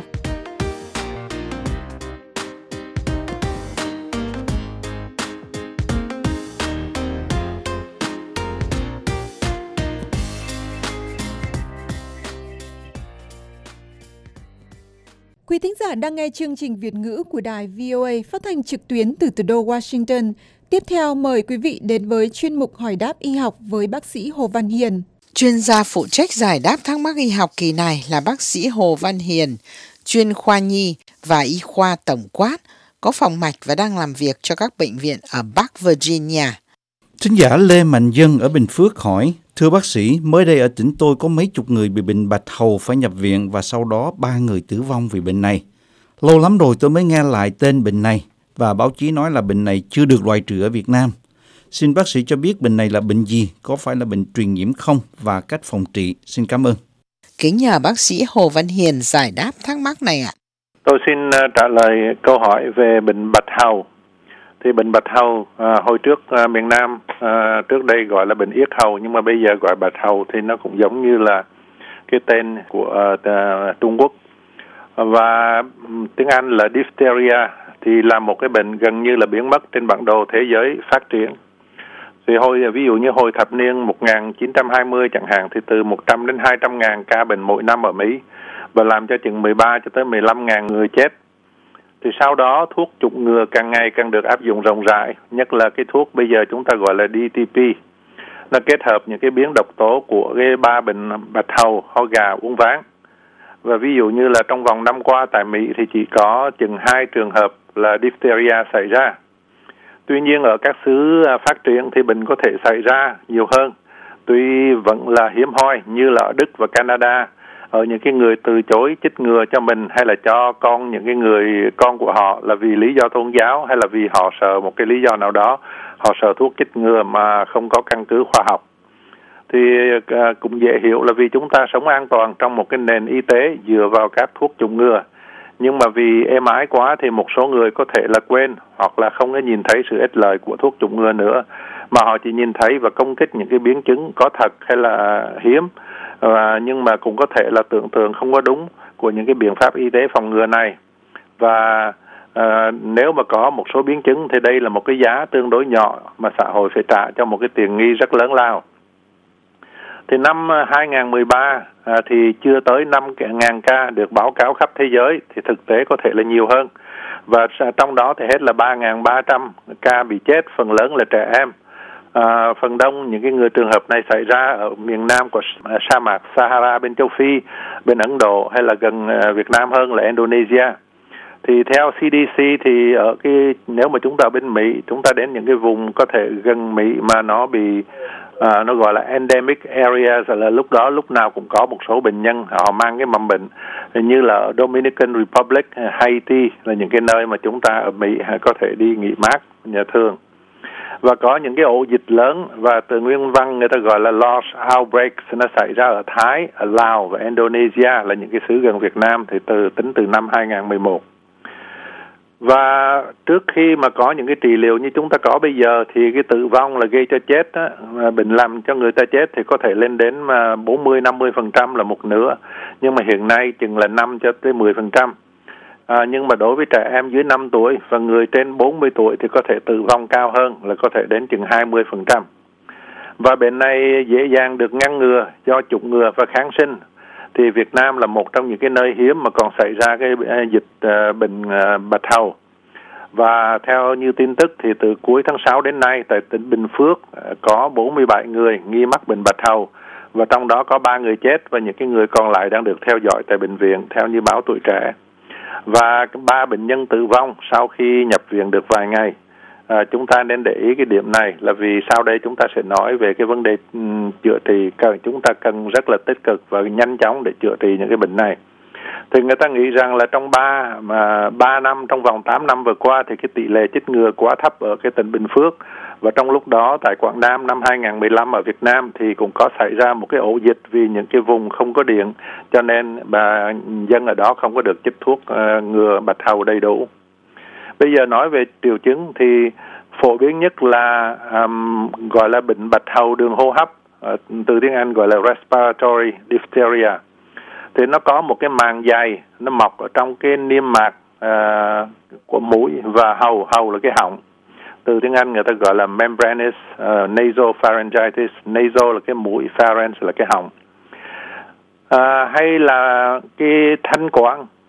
Speaker 1: Quý thính giả đang nghe chương trình Việt ngữ của đài vê o a phát thanh trực tuyến từ thủ đô Washington. Tiếp theo mời quý vị đến với chuyên mục hỏi đáp y học với bác sĩ Hồ Văn Hiền.
Speaker 6: Chuyên gia phụ trách giải đáp thắc mắc y học kỳ này là bác sĩ Hồ Văn Hiền, chuyên khoa nhi và y khoa tổng quát, có phòng mạch và đang làm việc cho các bệnh viện ở Bắc Virginia.
Speaker 10: Thính giả Lê Mạnh Dân ở Bình Phước hỏi, thưa bác sĩ, mới đây ở tỉnh tôi có mấy chục người bị bệnh bạch hầu phải nhập viện và sau đó ba người tử vong vì bệnh này. Lâu lắm rồi tôi mới nghe lại tên bệnh này và báo chí nói là bệnh này chưa được loại trừ ở Việt Nam. Xin bác sĩ cho biết bệnh này là bệnh gì, có phải là bệnh truyền nhiễm không và cách phòng trị. Xin cảm ơn.
Speaker 6: Kính nhờ bác sĩ Hồ Văn Hiền giải đáp thắc mắc này ạ.
Speaker 11: Tôi xin trả lời câu hỏi về bệnh bạch hầu. Thì bệnh bạch hầu à, hồi trước à, miền Nam à, trước đây gọi là bệnh yết hầu, nhưng mà bây giờ gọi bạch hầu thì nó cũng giống như là cái tên của à, Trung Quốc. Và tiếng Anh là diphtheria thì là một cái bệnh gần như là biến mất trên bản đồ thế giới phát triển. Thì hồi ví dụ như hồi thập niên một nghìn chín trăm hai mươi chẳng hạn thì từ một trăm đến hai trăm ngàn ca bệnh mỗi năm ở Mỹ và làm cho chừng mười ba cho tới mười lăm ngàn người chết. Thì sau đó thuốc chủng ngừa càng ngày càng được áp dụng rộng rãi, nhất là cái thuốc bây giờ chúng ta gọi là đê tê pê. Nó kết hợp những cái biến độc tố của cái ba bệnh bạch hầu, ho gà, uốn ván. Và ví dụ như là trong vòng năm qua tại Mỹ thì chỉ có chừng hai trường hợp là diphtheria xảy ra. Tuy nhiên ở các xứ phát triển thì bệnh có thể xảy ra nhiều hơn, tuy vẫn là hiếm hoi như là ở Đức và Canada, ở những cái người từ chối chích ngừa cho mình hay là cho con những cái người con của họ là vì lý do tôn giáo hay là vì họ sợ một cái lý do nào đó, họ sợ thuốc chích ngừa mà không có căn cứ khoa học. Thì cũng dễ hiểu là vì chúng ta sống an toàn trong một cái nền y tế dựa vào các thuốc chủng ngừa. Nhưng mà vì êm ái quá thì một số người có thể là quên hoặc là không có nhìn thấy sự ích lợi của thuốc chủng ngừa nữa, mà họ chỉ nhìn thấy và công kích những cái biến chứng có thật hay là hiếm, và nhưng mà cũng có thể là tưởng tượng không có đúng của những cái biện pháp y tế phòng ngừa này. Và à, nếu mà có một số biến chứng thì đây là một cái giá tương đối nhỏ mà xã hội phải trả cho một cái tiền nghi rất lớn lao. Thì năm hai nghìn mười ba à, thì chưa tới năm nghìn ca được báo cáo khắp thế giới, thì thực tế có thể là nhiều hơn. Và trong đó thì hết là ba nghìn ba trăm ca bị chết, phần lớn là trẻ em. À, phần đông những cái người trường hợp này xảy ra ở miền Nam của sa mạc Sahara bên châu Phi, bên Ấn Độ hay là gần Việt Nam hơn là Indonesia. Thì theo xê đê xê thì ở cái nếu mà chúng ta bên Mỹ, chúng ta đến những cái vùng có thể gần Mỹ mà nó bị à, nó gọi là endemic areas, là lúc đó lúc nào cũng có một số bệnh nhân họ mang cái mầm bệnh, như là Dominican Republic, Haiti là những cái nơi mà chúng ta ở Mỹ có thể đi nghỉ mát nhà thương. Và có những cái ổ dịch lớn và từ nguyên văn người ta gọi là lost outbreaks, nó xảy ra ở Thái, ở Lào và Indonesia là những cái xứ gần Việt Nam thì từ tính từ năm hai nghìn mười một. Và trước khi mà có những cái trị liệu như chúng ta có bây giờ thì cái tử vong là gây cho chết á, bệnh làm cho người ta chết thì có thể lên đến mà bốn mươi năm mươi phần trăm là một nửa, nhưng mà hiện nay chừng là năm cho tới mười phần trăm. À, nhưng mà đối với trẻ em dưới năm tuổi và người trên bốn mươi tuổi thì có thể tử vong cao hơn, là có thể đến chừng hai mươi phần trăm. Và bệnh này dễ dàng được ngăn ngừa do chủng ngừa và kháng sinh. Thì Việt Nam là một trong những cái nơi hiếm mà còn xảy ra cái dịch uh, bệnh uh, bạch hầu. Và theo như tin tức thì từ cuối tháng sáu đến nay tại tỉnh Bình Phước uh, có bốn mươi bảy người nghi mắc bệnh bạch hầu, và trong đó có ba người chết và những cái người còn lại đang được theo dõi tại bệnh viện theo như báo Tuổi Trẻ. Và ba bệnh nhân tử vong sau khi nhập viện được vài ngày. À, chúng ta nên để ý cái điểm này là vì sau đây chúng ta sẽ nói về cái vấn đề um, chữa trị, cần chúng ta cần rất là tích cực và nhanh chóng để chữa trị những cái bệnh này. Thì người ta nghĩ rằng là trong ba mà ba năm trong vòng tám năm vừa qua thì cái tỷ lệ chích ngừa quá thấp ở cái tỉnh Bình Phước, và trong lúc đó tại Quảng Nam năm hai nghìn mười lăm ở Việt Nam thì cũng có xảy ra một cái ổ dịch vì những cái vùng không có điện, cho nên bà dân ở đó không có được chích thuốc uh, ngừa bạch hầu đầy đủ. Bây giờ nói về triệu chứng thì phổ biến nhất là um, gọi là bệnh bạch hầu đường hô hấp, uh, từ tiếng Anh gọi là respiratory diphtheria. Thì nó có một cái màng dày, nó mọc ở trong cái niêm mạc uh, của mũi và hầu, hầu là cái họng. Từ tiếng Anh người ta gọi là membranous uh, nasopharyngitis, nasal là cái mũi, pharynx là cái họng. Uh, hay là cái thanh quản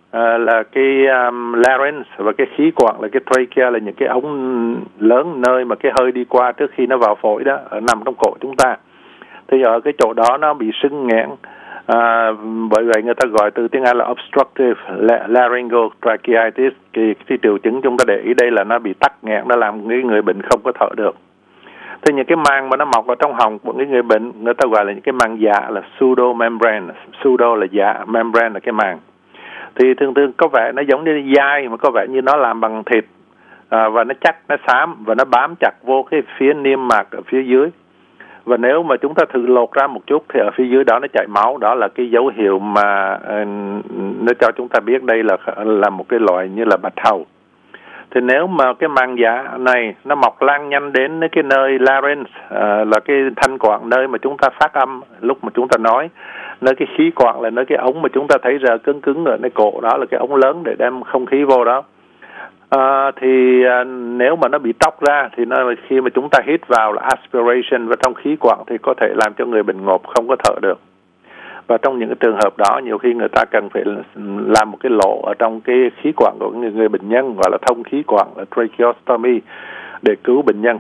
Speaker 11: à, là cái um, larynx, và cái khí quản là cái trachea, là những cái ống lớn nơi mà cái hơi đi qua trước khi nó vào phổi đó, ở nằm trong cổ chúng ta. Thì ở cái chỗ đó nó bị sưng nghẽn, à, bởi vậy người ta gọi từ tiếng Anh là obstructive laryngeal tracheitis. Cái, cái triệu chứng chúng ta để ý đây là nó bị tắc nghẽn, nó làm cái người bệnh không có thở được. Thì những cái màng mà nó mọc ở trong họng của cái người bệnh, người ta gọi là những cái màng dạ, là pseudo membrane. Pseudo là dạ, membrane là cái màng. Thì thường thường có vẻ nó giống như dai, mà có vẻ như nó làm bằng thịt, à, và nó chắc, nó xám, và nó bám chặt vô cái phía niêm mạc ở phía dưới. Và nếu mà chúng ta thử lột ra một chút thì ở phía dưới đó nó chảy máu. Đó là cái dấu hiệu mà uh, nó cho chúng ta biết đây là là một cái loại như là bạch hầu. Thì nếu mà cái màng dạ này nó mọc lan nhanh đến cái nơi larynx, uh, là cái thanh quản nơi mà chúng ta phát âm lúc mà chúng ta nói, nơi cái khí quản là nơi cái ống mà chúng ta thấy giờ cứng cứng ở nơi cổ, đó là cái ống lớn để đem không khí vô đó. À, thì à, nếu mà nó bị tróc ra thì nó khi mà chúng ta hít vào là aspiration, và trong khí quản thì có thể làm cho người bệnh ngộp, không có thở được. Và trong những cái trường hợp đó, nhiều khi người ta cần phải làm một cái lỗ ở trong cái khí quản của người, người bệnh nhân, gọi là thông khí quản, là tracheostomy, để cứu bệnh nhân.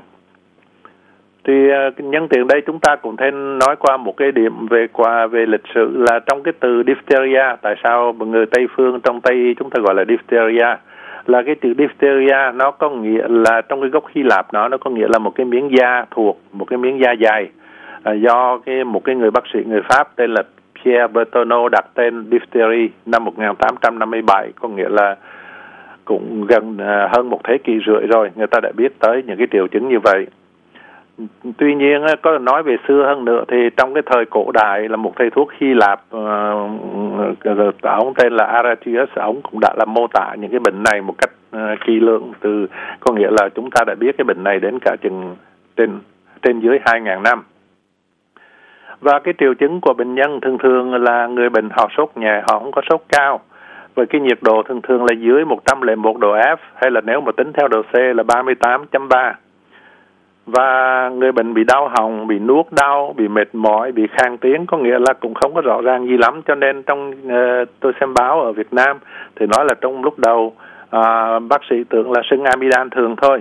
Speaker 11: Thì uh, nhân tiện đây chúng ta cũng thêm nói qua một cái điểm về qua về lịch sử là trong cái từ diphtheria, tại sao người Tây phương trong Tây chúng ta gọi là diphtheria, là cái từ diphtheria nó có nghĩa là trong cái gốc Hy Lạp nó nó có nghĩa là một cái miếng da thuộc, một cái miếng da dài, à, do cái một cái người bác sĩ người Pháp tên là Pierre Berthoneau đặt tên diphtheria năm một nghìn tám trăm năm mươi bảy, có nghĩa là cũng gần uh, hơn một thế kỷ rưỡi rồi người ta đã biết tới những cái triệu chứng như vậy. Tuy nhiên có nói về xưa hơn nữa thì trong cái thời cổ đại là một thầy thuốc Hy Lạp, uh, ông tên là Aretius, ông cũng đã làm mô tả những cái bệnh này một cách uh, kỳ lưỡng, từ có nghĩa là chúng ta đã biết cái bệnh này đến cả chừng trên trên dưới hai nghìn năm. Và cái triệu chứng của bệnh nhân thường thường là người bệnh họ sốt nhẹ, họ không có sốt cao, và cái nhiệt độ thường thường là dưới một trăm lẻ một độ F, hay là nếu mà tính theo độ C là ba mươi tám phẩy ba. Và người bệnh bị đau họng, bị nuốt đau, bị mệt mỏi, bị khang tiếng, có nghĩa là cũng không có rõ ràng gì lắm. Cho nên trong uh, tôi xem báo ở Việt Nam thì nói là trong lúc đầu uh, bác sĩ tưởng là sưng amidan thường thôi.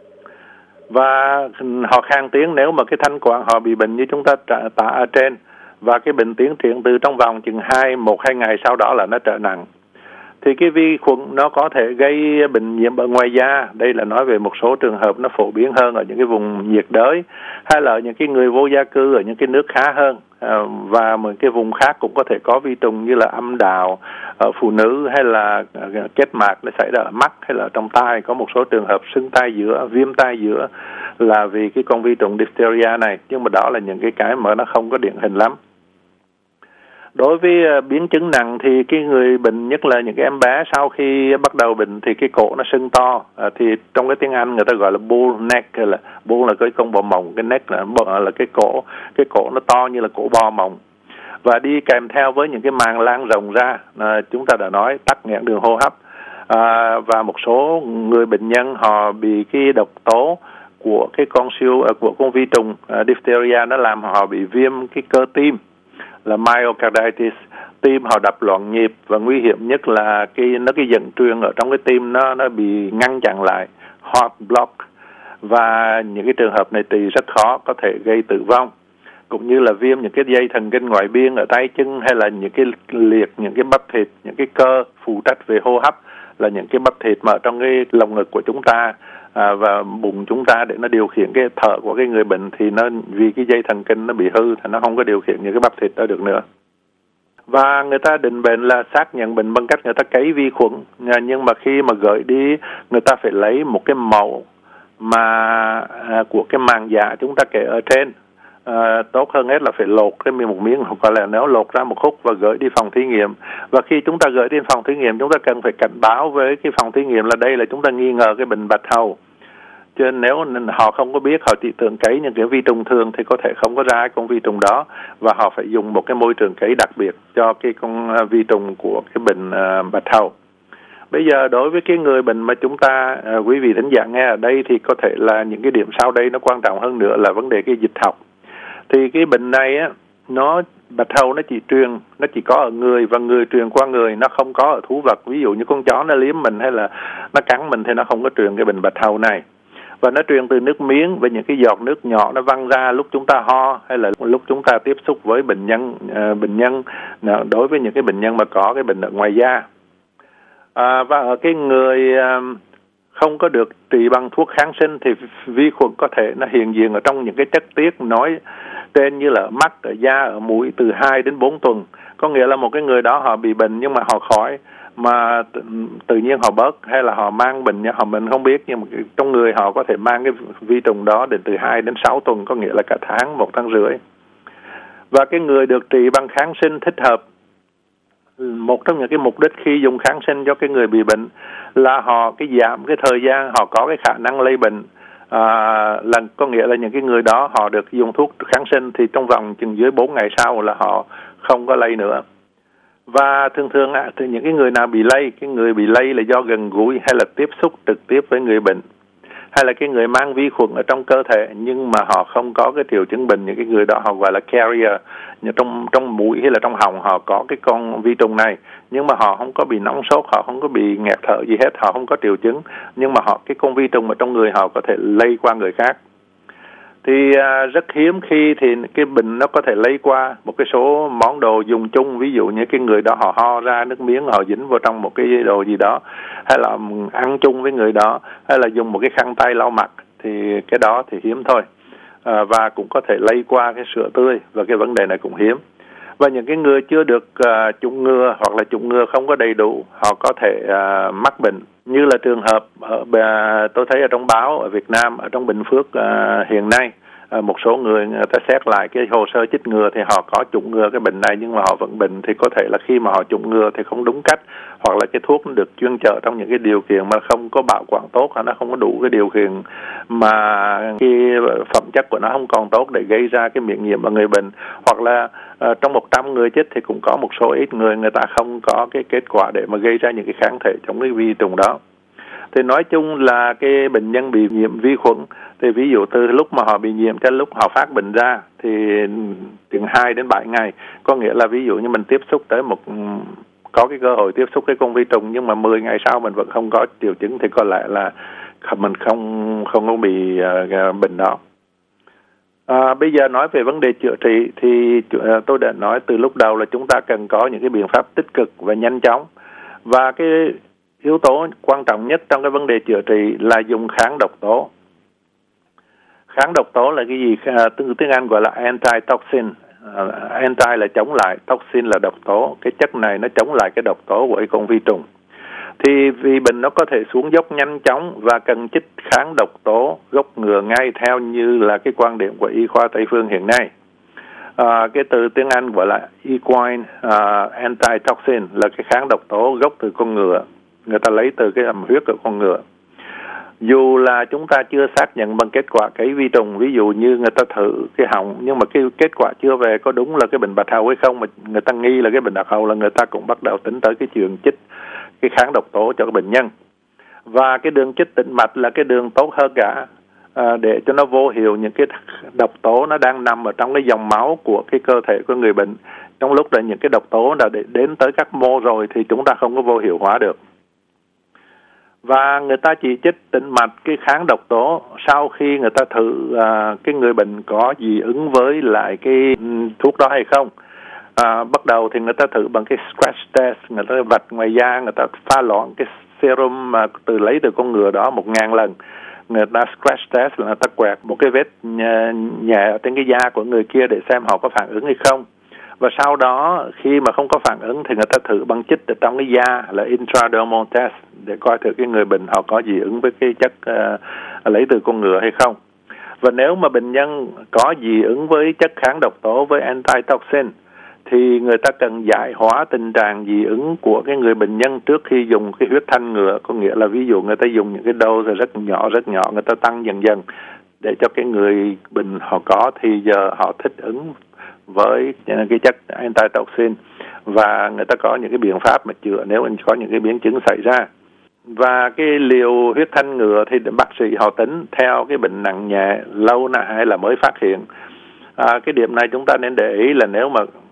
Speaker 11: Và họ khang tiếng nếu mà cái thanh quản họ bị bệnh như chúng ta tả ở trên, và cái bệnh tiến triển từ trong vòng chừng hai, một hai ngày sau đó là nó trở nặng. Thì cái vi khuẩn nó có thể gây bệnh nhiễm ở ngoài da. Đây là nói về một số trường hợp nó phổ biến hơn ở những cái vùng nhiệt đới, hay là ở những cái người vô gia cư ở những cái nước khá hơn. À, và một cái vùng khác cũng có thể có vi trùng như là âm đạo ở phụ nữ, hay là kết mạc nó xảy ra ở mắt, hay là trong tai. Có một số trường hợp sưng tai giữa, viêm tai giữa là vì cái con vi trùng diphtheria này. Nhưng mà đó là những cái cái mà nó không có điển hình lắm. Đối với uh, biến chứng nặng thì cái người bệnh, nhất là những cái em bé sau khi bắt đầu bệnh thì cái cổ nó sưng to, uh, thì trong cái tiếng Anh người ta gọi là bull neck, hay là bull là cái con bò mồng, cái neck là là cái cổ, cái cổ nó to như là cổ bò mồng, và đi kèm theo với những cái màng lan rộng ra, uh, chúng ta đã nói tắc nghẽn đường hô hấp, uh, và một số người bệnh nhân họ bị cái độc tố của cái con siêu uh, của con vi trùng uh, diphtheria, nó làm họ bị viêm cái cơ tim, là myocarditis, tim họ đập loạn nhịp, và nguy hiểm nhất là cái nó cái dẫn truyền ở trong cái tim nó nó bị ngăn chặn lại, heart block, và những cái trường hợp này thì rất khó, có thể gây tử vong, cũng như là viêm những cái dây thần kinh ngoại biên ở tay chân, hay là những cái liệt, những cái bắp thịt, những cái cơ phụ trách về hô hấp, là những cái bắp thịt mà ở trong cái lồng ngực của chúng ta à, và bụng chúng ta để nó điều khiển cái thở của cái người bệnh, thì nó vì cái dây thần kinh nó bị hư thì nó không có điều khiển những cái bắp thịt đó được nữa. Và người ta định bệnh là xác nhận bệnh bằng cách người ta cấy vi khuẩn, nhưng mà khi mà gửi đi người ta phải lấy một cái mẫu mà à, của cái màng dạ chúng ta kể ở trên. À, tốt hơn hết là phải lột cái một miếng, hoặc là nếu lột ra một khúc và gửi đi phòng thí nghiệm. Và khi chúng ta gửi đi phòng thí nghiệm, chúng ta cần phải cảnh báo với cái phòng thí nghiệm là đây là chúng ta nghi ngờ cái bệnh bạch hầu. Cho nên nếu họ không có biết, họ chỉ tưởng cấy những cái vi trùng thường thì có thể không có ra con vi trùng đó, và họ phải dùng một cái môi trường cấy đặc biệt cho cái con vi trùng của cái bệnh uh, bạch hầu. Bây giờ đối với cái người bệnh mà chúng ta, uh, quý vị thính giả nghe ở đây, thì có thể là những cái điểm sau đây nó quan trọng hơn nữa là vấn đề cái dịch học. Thì cái bệnh này á, nó bạch hầu nó chỉ truyền, nó chỉ có ở người và người truyền qua người, nó không có ở thú vật. Ví dụ như con chó nó liếm mình hay là nó cắn mình thì nó không có truyền cái bệnh bạch hầu này. Và nó truyền từ nước miếng với những cái giọt nước nhỏ nó văng ra lúc chúng ta ho hay là lúc chúng ta tiếp xúc với bệnh nhân uh, bệnh nhân đối với những cái bệnh nhân mà có cái bệnh ở ngoài da. À, và ở cái người uh, không có được trị bằng thuốc kháng sinh thì vi khuẩn có thể nó hiện diện ở trong những cái chất tiết nói trên như là mắt, ở da, ở mũi từ hai đến bốn tuần. Có nghĩa là một cái người đó họ bị bệnh nhưng mà họ khỏi, mà tự nhiên họ bớt, hay là họ mang bệnh họ mình không biết, nhưng mà trong người họ có thể mang cái vi trùng đó đến từ hai đến sáu tuần, có nghĩa là cả tháng, một tháng rưỡi. Và cái người được trị bằng kháng sinh thích hợp, một trong những cái mục đích khi dùng kháng sinh cho cái người bị bệnh là họ cái giảm cái thời gian họ có cái khả năng lây bệnh. À, là có nghĩa là những cái người đó họ được dùng thuốc kháng sinh thì trong vòng chừng dưới bốn ngày sau là họ không có lây nữa. Và thường thường thì những cái người nào bị lây, cái người bị lây là do gần gũi hay là tiếp xúc trực tiếp với người bệnh, hay là cái người mang vi khuẩn ở trong cơ thể nhưng mà họ không có cái triệu chứng bệnh, những cái người đó họ gọi là carrier. Trong trong mũi hay là trong họng họ có cái con vi trùng này nhưng mà họ không có bị nóng sốt, họ không có bị nghẹt thở gì hết, họ không có triệu chứng, nhưng mà họ cái con vi trùng ở trong người họ có thể lây qua người khác. Thì à, rất hiếm khi thì cái bệnh nó có thể lây qua một cái số món đồ dùng chung, ví dụ như cái người đó họ ho ra nước miếng họ dính vào trong một cái đồ gì đó, hay là ăn chung với người đó, hay là dùng một cái khăn tay lau mặt, thì cái đó thì hiếm thôi. À, và cũng có thể lây qua cái sữa tươi, và cái vấn đề này cũng hiếm. Và những cái người chưa được uh, chủng ngừa hoặc là chủng ngừa không có đầy đủ, họ có thể uh, mắc bệnh. Như là trường hợp ở, uh, tôi thấy ở trong báo ở Việt Nam, ở trong Bình Phước uh, hiện nay, uh, một số người người ta xét lại cái hồ sơ chích ngừa thì họ có chủng ngừa cái bệnh này nhưng mà họ vẫn bệnh. Thì có thể là khi mà họ chủng ngừa thì không đúng cách, hoặc là cái thuốc nó được chuyên chở trong những cái điều kiện mà không có bảo quản tốt, hoặc nó không có đủ cái điều kiện mà cái phẩm chất của nó không còn tốt để gây ra cái miễn nhiễm ở người bệnh. Hoặc là uh, trong một trăm người chích thì cũng có một số ít người người ta không có cái kết quả để mà gây ra những cái kháng thể chống cái vi trùng đó. Thì nói chung là cái bệnh nhân bị nhiễm vi khuẩn thì ví dụ từ lúc mà họ bị nhiễm cho lúc họ phát bệnh ra thì từ hai đến bảy ngày. Có nghĩa là ví dụ như mình tiếp xúc tới một có cái cơ hội tiếp xúc cái con vi trùng nhưng mà mười ngày sau mình vẫn không có triệu chứng thì có lẽ là mình không không có bị uh, bệnh đó. À, bây giờ nói về vấn đề chữa trị thì uh, tôi đã nói từ lúc đầu là chúng ta cần có những cái biện pháp tích cực và nhanh chóng. Và cái yếu tố quan trọng nhất trong cái vấn đề chữa trị là dùng kháng độc tố. Kháng độc tố là cái gì? Từ tiếng Anh gọi là antitoxin. Uh, anti là chống lại, toxin là độc tố. Cái chất này nó chống lại cái độc tố của cái con vi trùng. Thì vì bệnh nó có thể xuống dốc nhanh chóng và cần chích kháng độc tố gốc ngừa ngay theo như là cái quan điểm của y khoa Tây phương hiện nay. À, cái từ tiếng Anh gọi là equine uh, antitoxin là cái kháng độc tố gốc từ con ngựa. Người ta lấy từ cái ẩm huyết của con ngựa. Dù là chúng ta chưa xác nhận bằng kết quả cái vi trùng, ví dụ như người ta thử cái họng nhưng mà cái kết quả chưa về có đúng là cái bệnh bạch hầu hay không, mà người ta nghi là cái bệnh bạch hầu, là người ta cũng bắt đầu tính tới cái chuyện chích cái kháng độc tố cho cái bệnh nhân. Và cái đường chích tĩnh mạch là cái đường tốt hơn cả, à, để cho nó vô hiệu những cái độc tố nó đang nằm ở trong cái dòng máu của cái cơ thể của người bệnh. Trong lúc là những cái độc tố đã đến tới các mô rồi thì chúng ta không có vô hiệu hóa được. Và người ta chỉ chích tĩnh mạch cái kháng độc tố sau khi người ta thử à, cái người bệnh có dị ứng với lại cái thuốc đó hay không. À, bắt đầu thì người ta thử bằng cái scratch test, người ta vạch ngoài da, người ta pha loãng cái serum mà từ lấy từ con ngựa đó một ngàn lần. Người ta scratch test là người ta quẹt một cái vết nhẹ trên cái da của người kia để xem họ có phản ứng hay không. Và sau đó khi mà không có phản ứng thì người ta thử bằng chích ở trong cái da là intradermal test để coi thử cái người bệnh họ có dị ứng với cái chất uh, lấy từ con ngựa hay không. Và nếu mà bệnh nhân có dị ứng với chất kháng độc tố với antitoxin thì người ta cần giải hóa tình trạng dị ứng của cái người bệnh nhân trước khi dùng cái huyết thanh ngừa. Có nghĩa là ví dụ người ta dùng những cái dose rất nhỏ rất nhỏ, người ta tăng dần dần để cho cái người bệnh họ có thì giờ họ thích ứng với cái chất antitoxin, và người ta có những cái biện pháp mà chữa nếu anh có những cái biến chứng xảy ra. Và cái liều huyết thanh ngừa thì bác sĩ họ tính theo cái bệnh nặng nhẹ, lâu nè hay là mới phát hiện. À, cái điểm này chúng ta nên để ý là nếu mà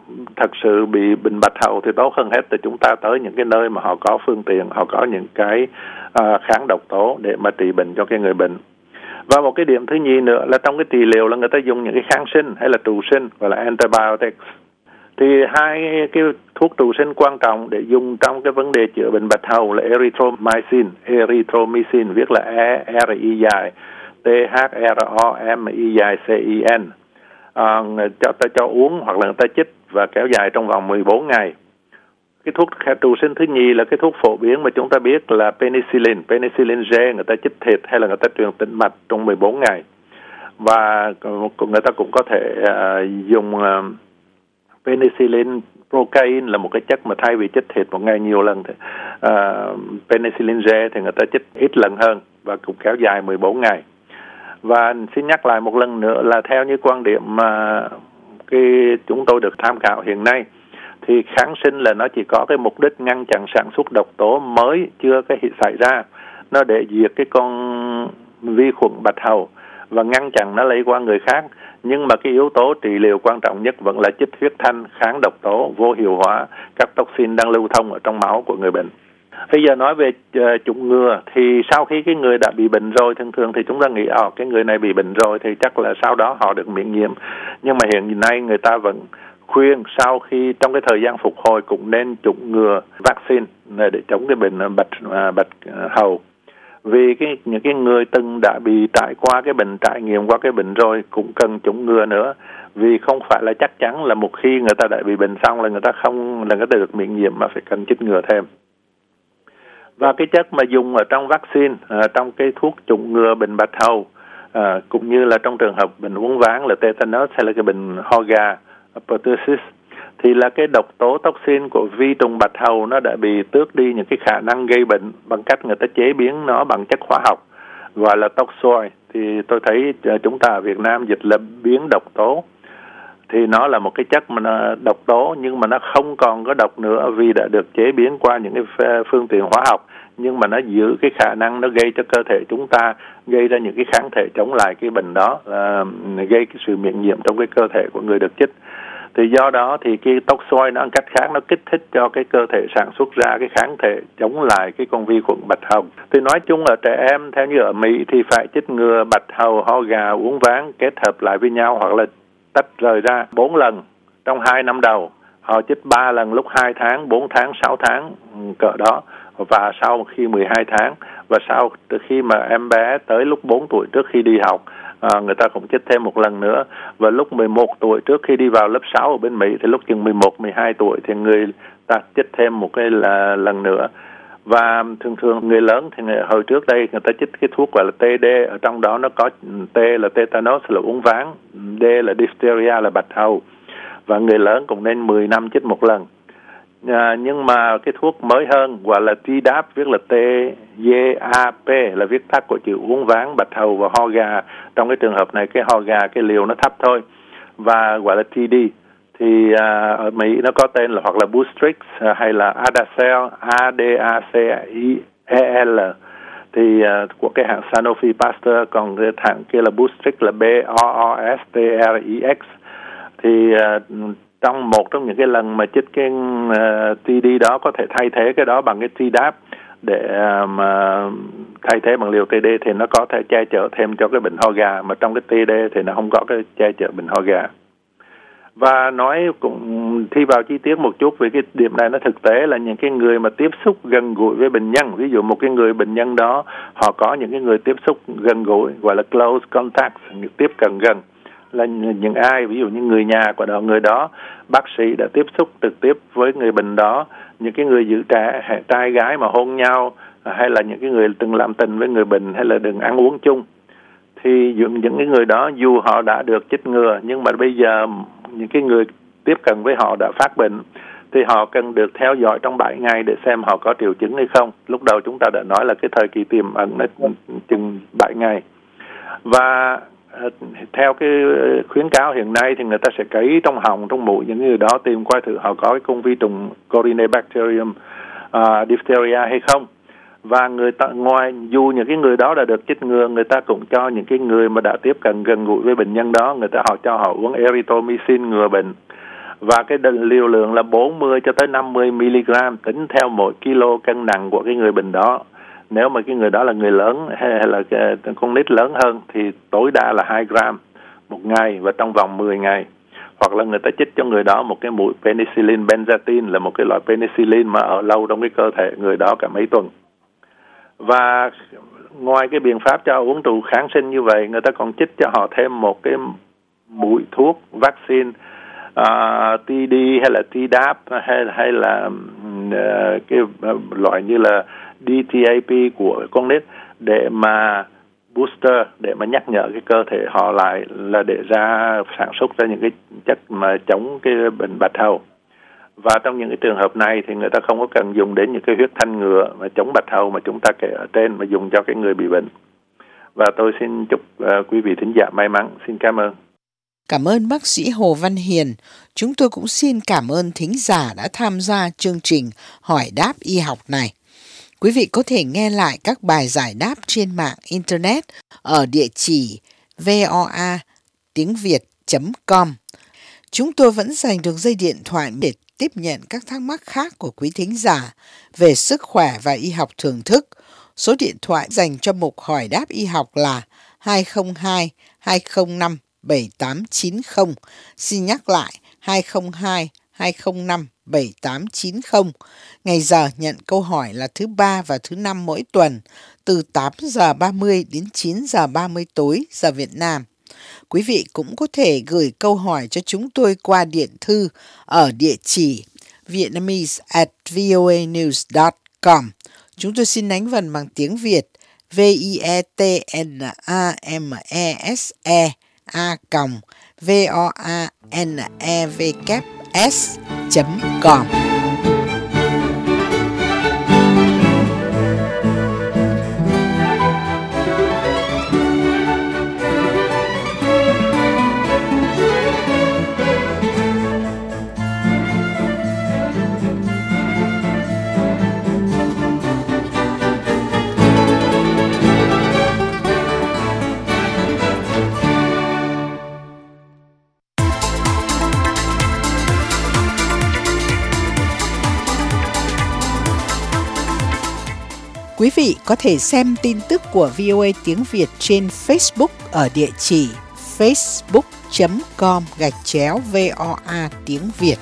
Speaker 11: thật sự bị bệnh bạch hầu thì tốt hơn hết là chúng ta tới những cái nơi mà họ có phương tiện, họ có những cái uh, kháng độc tố để mà trị bệnh cho cái người bệnh. Và một cái điểm thứ nhì nữa là trong cái trị liệu là người ta dùng những cái kháng sinh hay là trụ sinh gọi là antibiotics. Thì hai cái thuốc trụ sinh quan trọng để dùng trong cái vấn đề chữa bệnh bạch hầu là erythromycin, erythromycin viết là E R I dài T H R O M I dài C I N. À, cho ta cho uống hoặc là người ta chích và kéo dài trong vòng mười bốn ngày. Cái thuốc trụ sinh thứ nhì là cái thuốc phổ biến mà chúng ta biết là penicillin, penicillin G, người ta chích thịt hay là người ta truyền tĩnh mạch trong mười bốn ngày. Và người ta cũng có thể uh, dùng uh, penicillin procaine là một cái chất mà thay vì chích thịt một ngày nhiều lần thì uh, penicillin G thì người ta chích ít lần hơn và cũng kéo dài mười bốn ngày. Và xin nhắc lại một lần nữa là theo như quan điểm mà cái chúng tôi được tham khảo hiện nay thì kháng sinh là nó chỉ có cái mục đích ngăn chặn sản xuất độc tố mới chưa cái xảy ra, nó để diệt cái con vi khuẩn bạch hầu và ngăn chặn nó lây qua người khác. Nhưng mà cái yếu tố trị liệu quan trọng nhất vẫn là chích huyết thanh kháng độc tố vô hiệu hóa các toxin đang lưu thông ở trong máu của người bệnh. Bây giờ nói về uh, chủng ngừa thì sau khi cái người đã bị bệnh rồi, thường thường thì chúng ta nghĩ à, cái người này bị bệnh rồi thì chắc là sau đó họ được miễn nhiễm. Nhưng mà hiện nay người ta vẫn khuyên sau khi trong cái thời gian phục hồi cũng nên chủng ngừa vaccine để chống cái bệnh bạch uh, bạch hầu. Vì cái những cái người từng đã bị trải qua cái bệnh, trải nghiệm qua cái bệnh rồi cũng cần chủng ngừa nữa. Vì không phải là chắc chắn là một khi người ta đã bị bệnh xong là người ta không là người ta được miễn nhiễm mà phải cần chích ngừa thêm. Và cái chất mà dùng ở trong vaccine, à, trong cái thuốc chủng ngừa bệnh bạch hầu, à, cũng như là trong trường hợp bệnh uốn ván là tetanus hay là cái bệnh ho gà, pertussis, thì là cái độc tố toxin của vi trùng bạch hầu nó đã bị tước đi những cái khả năng gây bệnh bằng cách người ta chế biến nó bằng chất hóa học gọi là toxoid. Thì tôi thấy chúng ta ở Việt Nam dịch là biến độc tố. Thì nó là một cái chất mà nó độc tố nhưng mà nó không còn có độc nữa vì đã được chế biến qua những cái phương tiện hóa học, nhưng mà nó giữ cái khả năng nó gây cho cơ thể chúng ta gây ra những cái kháng thể chống lại cái bệnh đó, uh, gây cái sự miễn nhiễm trong cái cơ thể của người được chích. Thì do đó thì cái toxoid nó cách khác nó kích thích cho cái cơ thể sản xuất ra cái kháng thể chống lại cái con vi khuẩn bạch hầu. Thì nói chung ở trẻ em theo như ở Mỹ thì phải chích ngừa bạch hầu, ho gà, uốn ván kết hợp lại với nhau hoặc là tách rời ra bốn lần trong hai năm đầu. Họ chích ba lần lúc hai tháng, bốn tháng, sáu tháng cỡ đó, và sau khi mười hai tháng, và sau từ khi mà em bé tới lúc bốn tuổi trước khi đi học, à, người ta cũng chích thêm một lần nữa. Và lúc mười một tuổi trước khi đi vào lớp sáu ở bên Mỹ thì lúc chừng mười một, mười hai tuổi thì người ta chích thêm một cái là lần nữa. Và thường thường người lớn thì người, hồi trước đây người ta chích cái thuốc gọi là T D, ở trong đó nó có T là tetanus là uốn ván, D là diphtheria là bạch hầu, và người lớn cũng nên mười năm chích một lần. À, nhưng mà cái thuốc mới hơn gọi là Tdap viết là T D A P là viết tắt của chữ uốn ván, bạch hầu và ho gà. Trong cái trường hợp này cái ho gà cái liều nó thấp thôi và gọi là T D. Thì à, ở Mỹ nó có tên là hoặc là Boostrix à, hay là Adacel, A D A C I E L thì à, của cái hãng Sanofi Pasteur, còn cái hãng kia là Boostrix là B O O S T R I X. Thì à, trong một trong những cái lần mà chích cái uh, T D đó có thể thay thế cái đó bằng cái Tdap để uh, mà thay thế bằng liều T D thì nó có thể che chở thêm cho cái bệnh ho gà, mà trong cái T D thì nó không có cái che chở bệnh ho gà. Và nói cũng thi vào chi tiết một chút về cái điểm này, nó thực tế là những cái người mà tiếp xúc gần gũi với bệnh nhân, ví dụ một cái người bệnh nhân đó họ có những cái người tiếp xúc gần gũi gọi là close contact, tiếp cận gần, là những ai ví dụ như người nhà của đó, người đó bác sĩ đã tiếp xúc trực tiếp với người bệnh đó, những cái người giữ trẻ trai gái mà hôn nhau, hay là những cái người từng làm tình với người bệnh hay là đừng ăn uống chung, thì những những cái người đó dù họ đã được chích ngừa nhưng mà bây giờ những cái người tiếp cận với họ đã phát bệnh thì họ cần được theo dõi trong bảy ngày để xem họ có triệu chứng hay không. Lúc đầu chúng ta đã nói là cái thời kỳ tiềm ẩn nó chừng bảy ngày. Và theo cái khuyến cáo hiện nay thì người ta sẽ cấy trong họng, trong mũi những người đó tìm coi thử họ có cái con vi trùng Corynebacterium uh, diphtheria hay không. Và người ta ngoài dù những cái người đó đã được chích ngừa, người ta cũng cho những cái người mà đã tiếp cận gần gũi với bệnh nhân đó, người ta họ cho họ uống erythromycin ngừa bệnh. và cái liều lượng là bốn mươi cho tới năm mươi mi-li-gam tính theo mỗi kilo cân nặng của cái người bệnh đó. Nếu mà cái người đó là người lớn hay là con nít lớn hơn thì tối đa là hai gram một ngày và trong vòng mười ngày. Hoặc là người ta chích cho người đó một cái mũi penicillin benzathine, là một cái loại penicillin mà ở lâu trong cái cơ thể người đó cả mấy tuần. Và ngoài cái biện pháp cho uống trụ kháng sinh như vậy, người ta còn chích cho họ thêm một cái mũi thuốc vaccine uh, tê đê hay là Tdap hay hay là uh, cái loại như là đê tê a pê của con nít để mà booster, để mà nhắc nhở cái cơ thể họ lại là để ra sản xuất ra những cái chất mà chống cái bệnh bạch hầu. Và trong những cái trường hợp này thì người ta không có cần dùng đến những cái huyết thanh ngừa mà chống bạch hầu mà chúng ta kể ở trên, mà dùng cho cái người bị bệnh. Và tôi xin chúc uh, quý vị thính giả may mắn. Xin cảm ơn.
Speaker 6: Cảm ơn bác sĩ Hồ Văn Hiền. Chúng tôi cũng xin cảm ơn thính giả đã tham gia chương trình Hỏi đáp y học này. Quý vị có thể nghe lại các bài giải đáp trên mạng Internet ở địa chỉ voa tiếng việt chấm com. Chúng tôi vẫn dành được dây điện thoại để tiếp nhận các thắc mắc khác của quý thính giả về sức khỏe và y học thưởng thức. Số điện thoại dành cho mục Hỏi đáp y học là hai không hai hai không năm bảy tám chín không. Xin nhắc lại hai không hai hai không năm bảy tám chín không. Ngày giờ nhận câu hỏi là thứ ba và thứ năm mỗi tuần từ tám giờ ba mươi đến chín giờ ba mươi tối giờ Việt Nam. Quý vị cũng có thể gửi câu hỏi cho chúng tôi qua điện thư ở địa chỉ vietnamese at voanews dot com. Chúng tôi xin đánh vần bằng tiếng Việt v i e t n a m e s e a v o a n e w s chấm com. Quý vị có thể xem tin tức của vê o a tiếng Việt trên Facebook ở địa chỉ facebook chấm com gạch chéo voa tiếng Việt.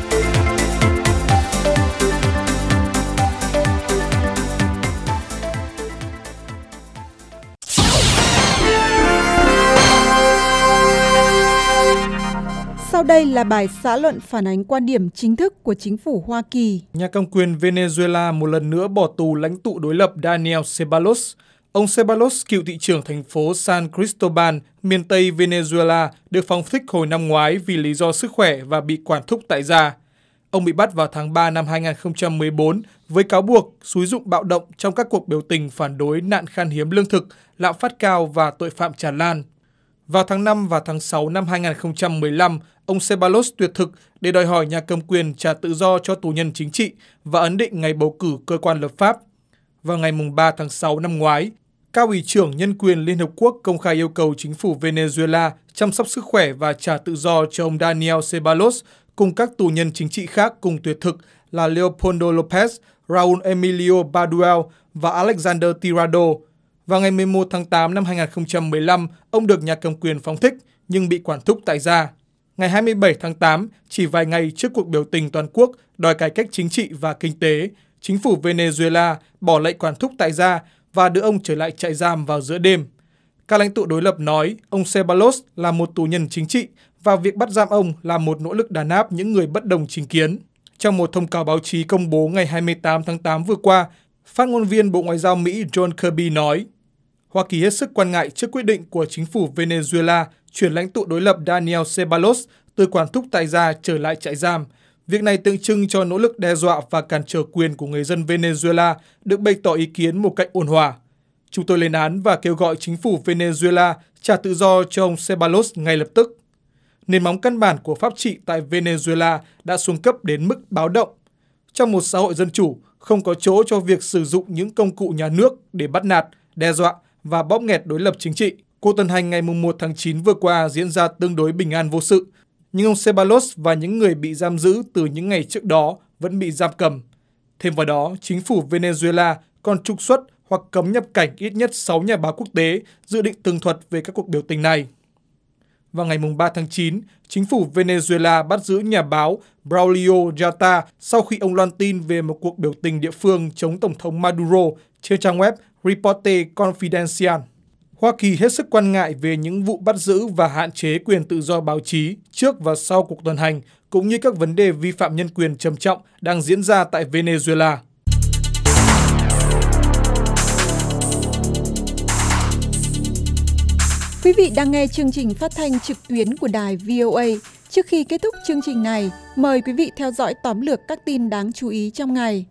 Speaker 1: Sau đây là bài xã luận phản ánh quan điểm chính thức của chính phủ Hoa Kỳ.
Speaker 3: Nhà cầm quyền Venezuela một lần nữa bỏ tù lãnh tụ đối lập Daniel Ceballos. Ông Ceballos, cựu thị trưởng thành phố San Cristobal, miền Tây Venezuela, được phóng thích hồi năm ngoái vì lý do sức khỏe và bị quản thúc tại gia. Ông bị bắt vào tháng ba năm hai không một bốn với cáo buộc xúi giục bạo động trong các cuộc biểu tình phản đối nạn khan hiếm lương thực, lạm phát cao và tội phạm tràn lan. Vào tháng năm và tháng sáu năm hai không một lăm, ông Ceballos tuyệt thực để đòi hỏi nhà cầm quyền trả tự do cho tù nhân chính trị và ấn định ngày bầu cử cơ quan lập pháp. Vào ngày ba tháng sáu năm ngoái, Cao ủy trưởng Nhân quyền Liên Hợp Quốc công khai yêu cầu chính phủ Venezuela chăm sóc sức khỏe và trả tự do cho ông Daniel Ceballos cùng các tù nhân chính trị khác cùng tuyệt thực là Leopoldo López, Raúl Emilio Baduel và Alexander Tirado. Vào ngày mười một tháng tám năm hai không một lăm, ông được nhà cầm quyền phóng thích nhưng bị quản thúc tại gia. Ngày hai mươi bảy tháng tám, chỉ vài ngày trước cuộc biểu tình toàn quốc đòi cải cách chính trị và kinh tế, chính phủ Venezuela bỏ lệnh quản thúc tại gia và đưa ông trở lại trại giam vào giữa đêm. Các lãnh tụ đối lập nói ông Ceballos là một tù nhân chính trị và việc bắt giam ông là một nỗ lực đàn áp những người bất đồng chính kiến. Trong một thông cáo báo chí công bố ngày hai mươi tám tháng tám vừa qua, phát ngôn viên Bộ Ngoại giao Mỹ John Kirby nói, Hoa Kỳ hết sức quan ngại trước quyết định của chính phủ Venezuela chuyển lãnh tụ đối lập Daniel Ceballos từ quản thúc tại gia trở lại trại giam. Việc này tượng trưng cho nỗ lực đe dọa và cản trở quyền của người dân Venezuela được bày tỏ ý kiến một cách ôn hòa. Chúng tôi lên án và kêu gọi chính phủ Venezuela trả tự do cho ông Ceballos ngay lập tức. Nền móng căn bản của pháp trị tại Venezuela đã xuống cấp đến mức báo động. Trong một xã hội dân chủ, không có chỗ cho việc sử dụng những công cụ nhà nước để bắt nạt, đe dọa và bóp nghẹt đối lập chính trị. Cuộc tuần hành ngày một tháng chín vừa qua diễn ra tương đối bình an vô sự. nhưng ông Ceballos và những người bị giam giữ từ những ngày trước đó vẫn bị giam cầm. Thêm vào đó, chính phủ Venezuela còn trục xuất hoặc cấm nhập cảnh ít nhất sáu nhà báo quốc tế dự định tường thuật về các cuộc biểu tình này. Vào ngày ba tháng chín, chính phủ Venezuela bắt giữ nhà báo Braulio Jata sau khi ông loan tin về một cuộc biểu tình địa phương chống Tổng thống Maduro trên trang web Reporte Confidencial. Hoa Kỳ hết sức quan ngại về những vụ bắt giữ và hạn chế quyền tự do báo chí trước và sau cuộc tuần hành, cũng như các vấn đề vi phạm nhân quyền trầm trọng đang diễn ra tại Venezuela.
Speaker 1: Quý vị đang nghe chương trình phát thanh trực tuyến của đài vê o a. Trước khi kết thúc chương trình này, mời quý vị theo dõi tóm lược các tin đáng chú ý trong ngày.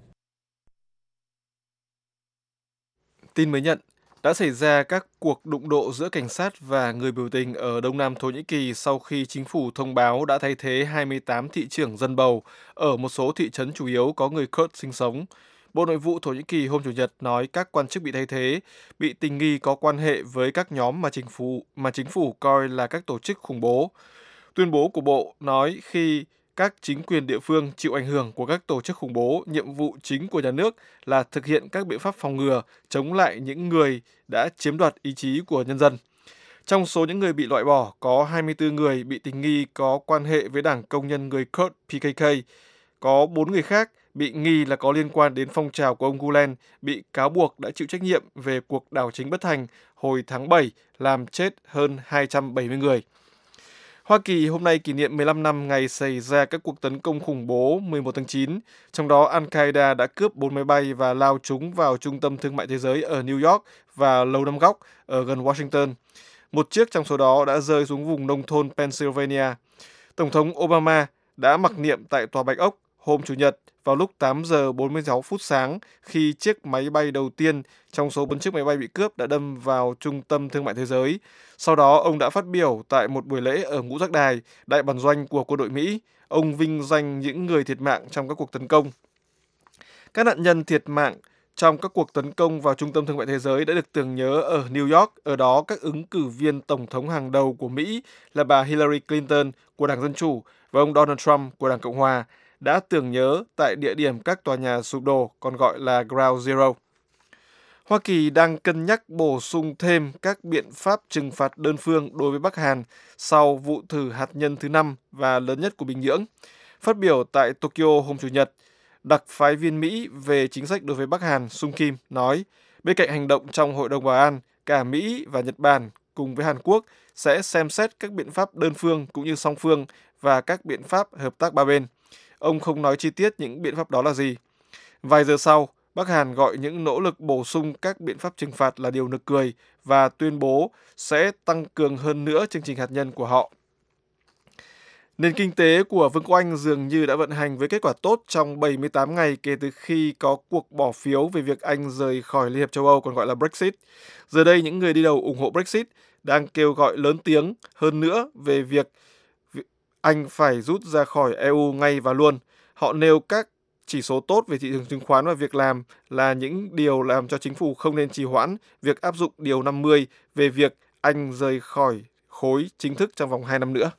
Speaker 2: Tin mới nhận, đã xảy ra các cuộc đụng độ giữa cảnh sát và người biểu tình ở Đông Nam Thổ Nhĩ Kỳ sau khi chính phủ thông báo đã thay thế hai mươi tám thị trưởng dân bầu ở một số thị trấn chủ yếu có người Kurd sinh sống. Bộ Nội vụ Thổ Nhĩ Kỳ hôm Chủ nhật nói các quan chức bị thay thế bị tình nghi có quan hệ với các nhóm mà chính phủ mà chính phủ coi là các tổ chức khủng bố. Tuyên bố của Bộ nói khi các chính quyền địa phương chịu ảnh hưởng của các tổ chức khủng bố, nhiệm vụ chính của nhà nước là thực hiện các biện pháp phòng ngừa, chống lại những người đã chiếm đoạt ý chí của nhân dân. Trong số những người bị loại bỏ, có hai mươi tư người bị tình nghi có quan hệ với Đảng Công nhân người Kurd P K K. Có bốn người khác bị nghi là có liên quan đến phong trào của ông Gulen, bị cáo buộc đã chịu trách nhiệm về cuộc đảo chính bất thành hồi tháng bảy, làm chết hơn hai trăm bảy mươi người. Hoa Kỳ hôm nay kỷ niệm mười lăm năm ngày xảy ra các cuộc tấn công khủng bố mười một tháng chín, trong đó Al-Qaeda đã cướp bốn máy bay và lao chúng vào trung tâm thương mại thế giới ở New York và Lầu Năm Góc ở gần Washington. Một chiếc trong số đó đã rơi xuống vùng nông thôn Pennsylvania. Tổng thống Obama đã mặc niệm tại Tòa Bạch Ốc hôm Chủ nhật vào lúc tám giờ bốn mươi sáu phút sáng khi chiếc máy bay đầu tiên trong số bốn chiếc máy bay bị cướp đã đâm vào trung tâm thương mại thế giới. Sau đó, ông đã phát biểu tại một buổi lễ ở Ngũ Giác Đài, đại bản doanh của quân đội Mỹ. Ông vinh danh những người thiệt mạng trong các cuộc tấn công. Các nạn nhân thiệt mạng trong các cuộc tấn công vào trung tâm thương mại thế giới đã được tưởng nhớ ở New York. Ở đó, các ứng cử viên tổng thống hàng đầu của Mỹ là bà Hillary Clinton của Đảng Dân Chủ và ông Donald Trump của Đảng Cộng Hòa đã tưởng nhớ tại địa điểm các tòa nhà sụp đổ, còn gọi là Ground Zero. Hoa Kỳ đang cân nhắc bổ sung thêm các biện pháp trừng phạt đơn phương đối với Bắc Hàn sau vụ thử hạt nhân thứ năm và lớn nhất của Bình Nhưỡng. Phát biểu tại Tokyo hôm Chủ nhật, đặc phái viên Mỹ về chính sách đối với Bắc Hàn Sung Kim nói, bên cạnh hành động trong Hội đồng Bảo an, cả Mỹ và Nhật Bản cùng với Hàn Quốc sẽ xem xét các biện pháp đơn phương cũng như song phương và các biện pháp hợp tác ba bên. Ông không nói chi tiết những biện pháp đó là gì. Vài giờ sau, Bắc Hàn gọi những nỗ lực bổ sung các biện pháp trừng phạt là điều nực cười và tuyên bố sẽ tăng cường hơn nữa chương trình hạt nhân của họ. Nền kinh tế của Vương quốc Anh dường như đã vận hành với kết quả tốt trong bảy mươi tám ngày kể từ khi có cuộc bỏ phiếu về việc Anh rời khỏi Liên hiệp châu Âu, còn gọi là Brexit. Giờ đây, những người đi đầu ủng hộ Brexit đang kêu gọi lớn tiếng hơn nữa về việc Anh phải rút ra khỏi e u ngay và luôn. Họ nêu các chỉ số tốt về thị trường chứng khoán và việc làm là những điều làm cho chính phủ không nên trì hoãn việc áp dụng Điều năm mươi về việc Anh rời khỏi khối chính thức trong vòng hai năm nữa.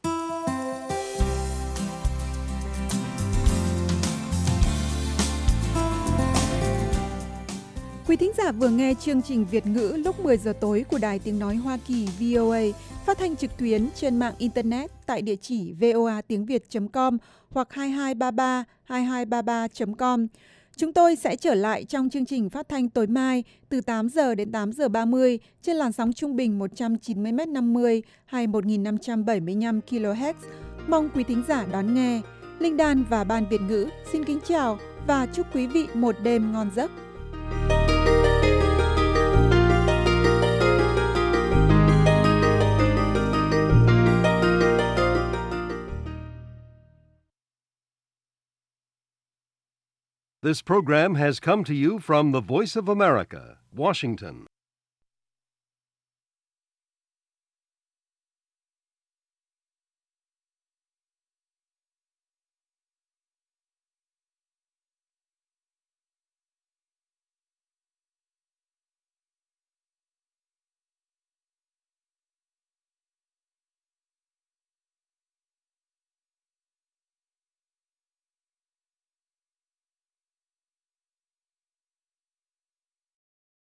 Speaker 1: Quý thính giả vừa nghe chương trình Việt ngữ lúc mười giờ tối của Đài Tiếng Nói Hoa Kỳ vê o a, phát thanh trực tuyến trên mạng Internet tại địa chỉ voa tiếng việt chấm com hoặc hai hai ba ba hai hai ba ba chấm com. Chúng tôi sẽ trở lại trong chương trình phát thanh tối mai từ tám giờ đến tám giờ ba mươi trên làn sóng trung bình một trăm chín mươi mét năm mươi hay một nghìn năm trăm bảy mươi lăm ki lô héc. Mong quý thính giả đón nghe. Linh Đan và Ban Việt ngữ xin kính chào và chúc quý vị một đêm ngon giấc.
Speaker 12: This program has come to you from the Voice of America, Washington.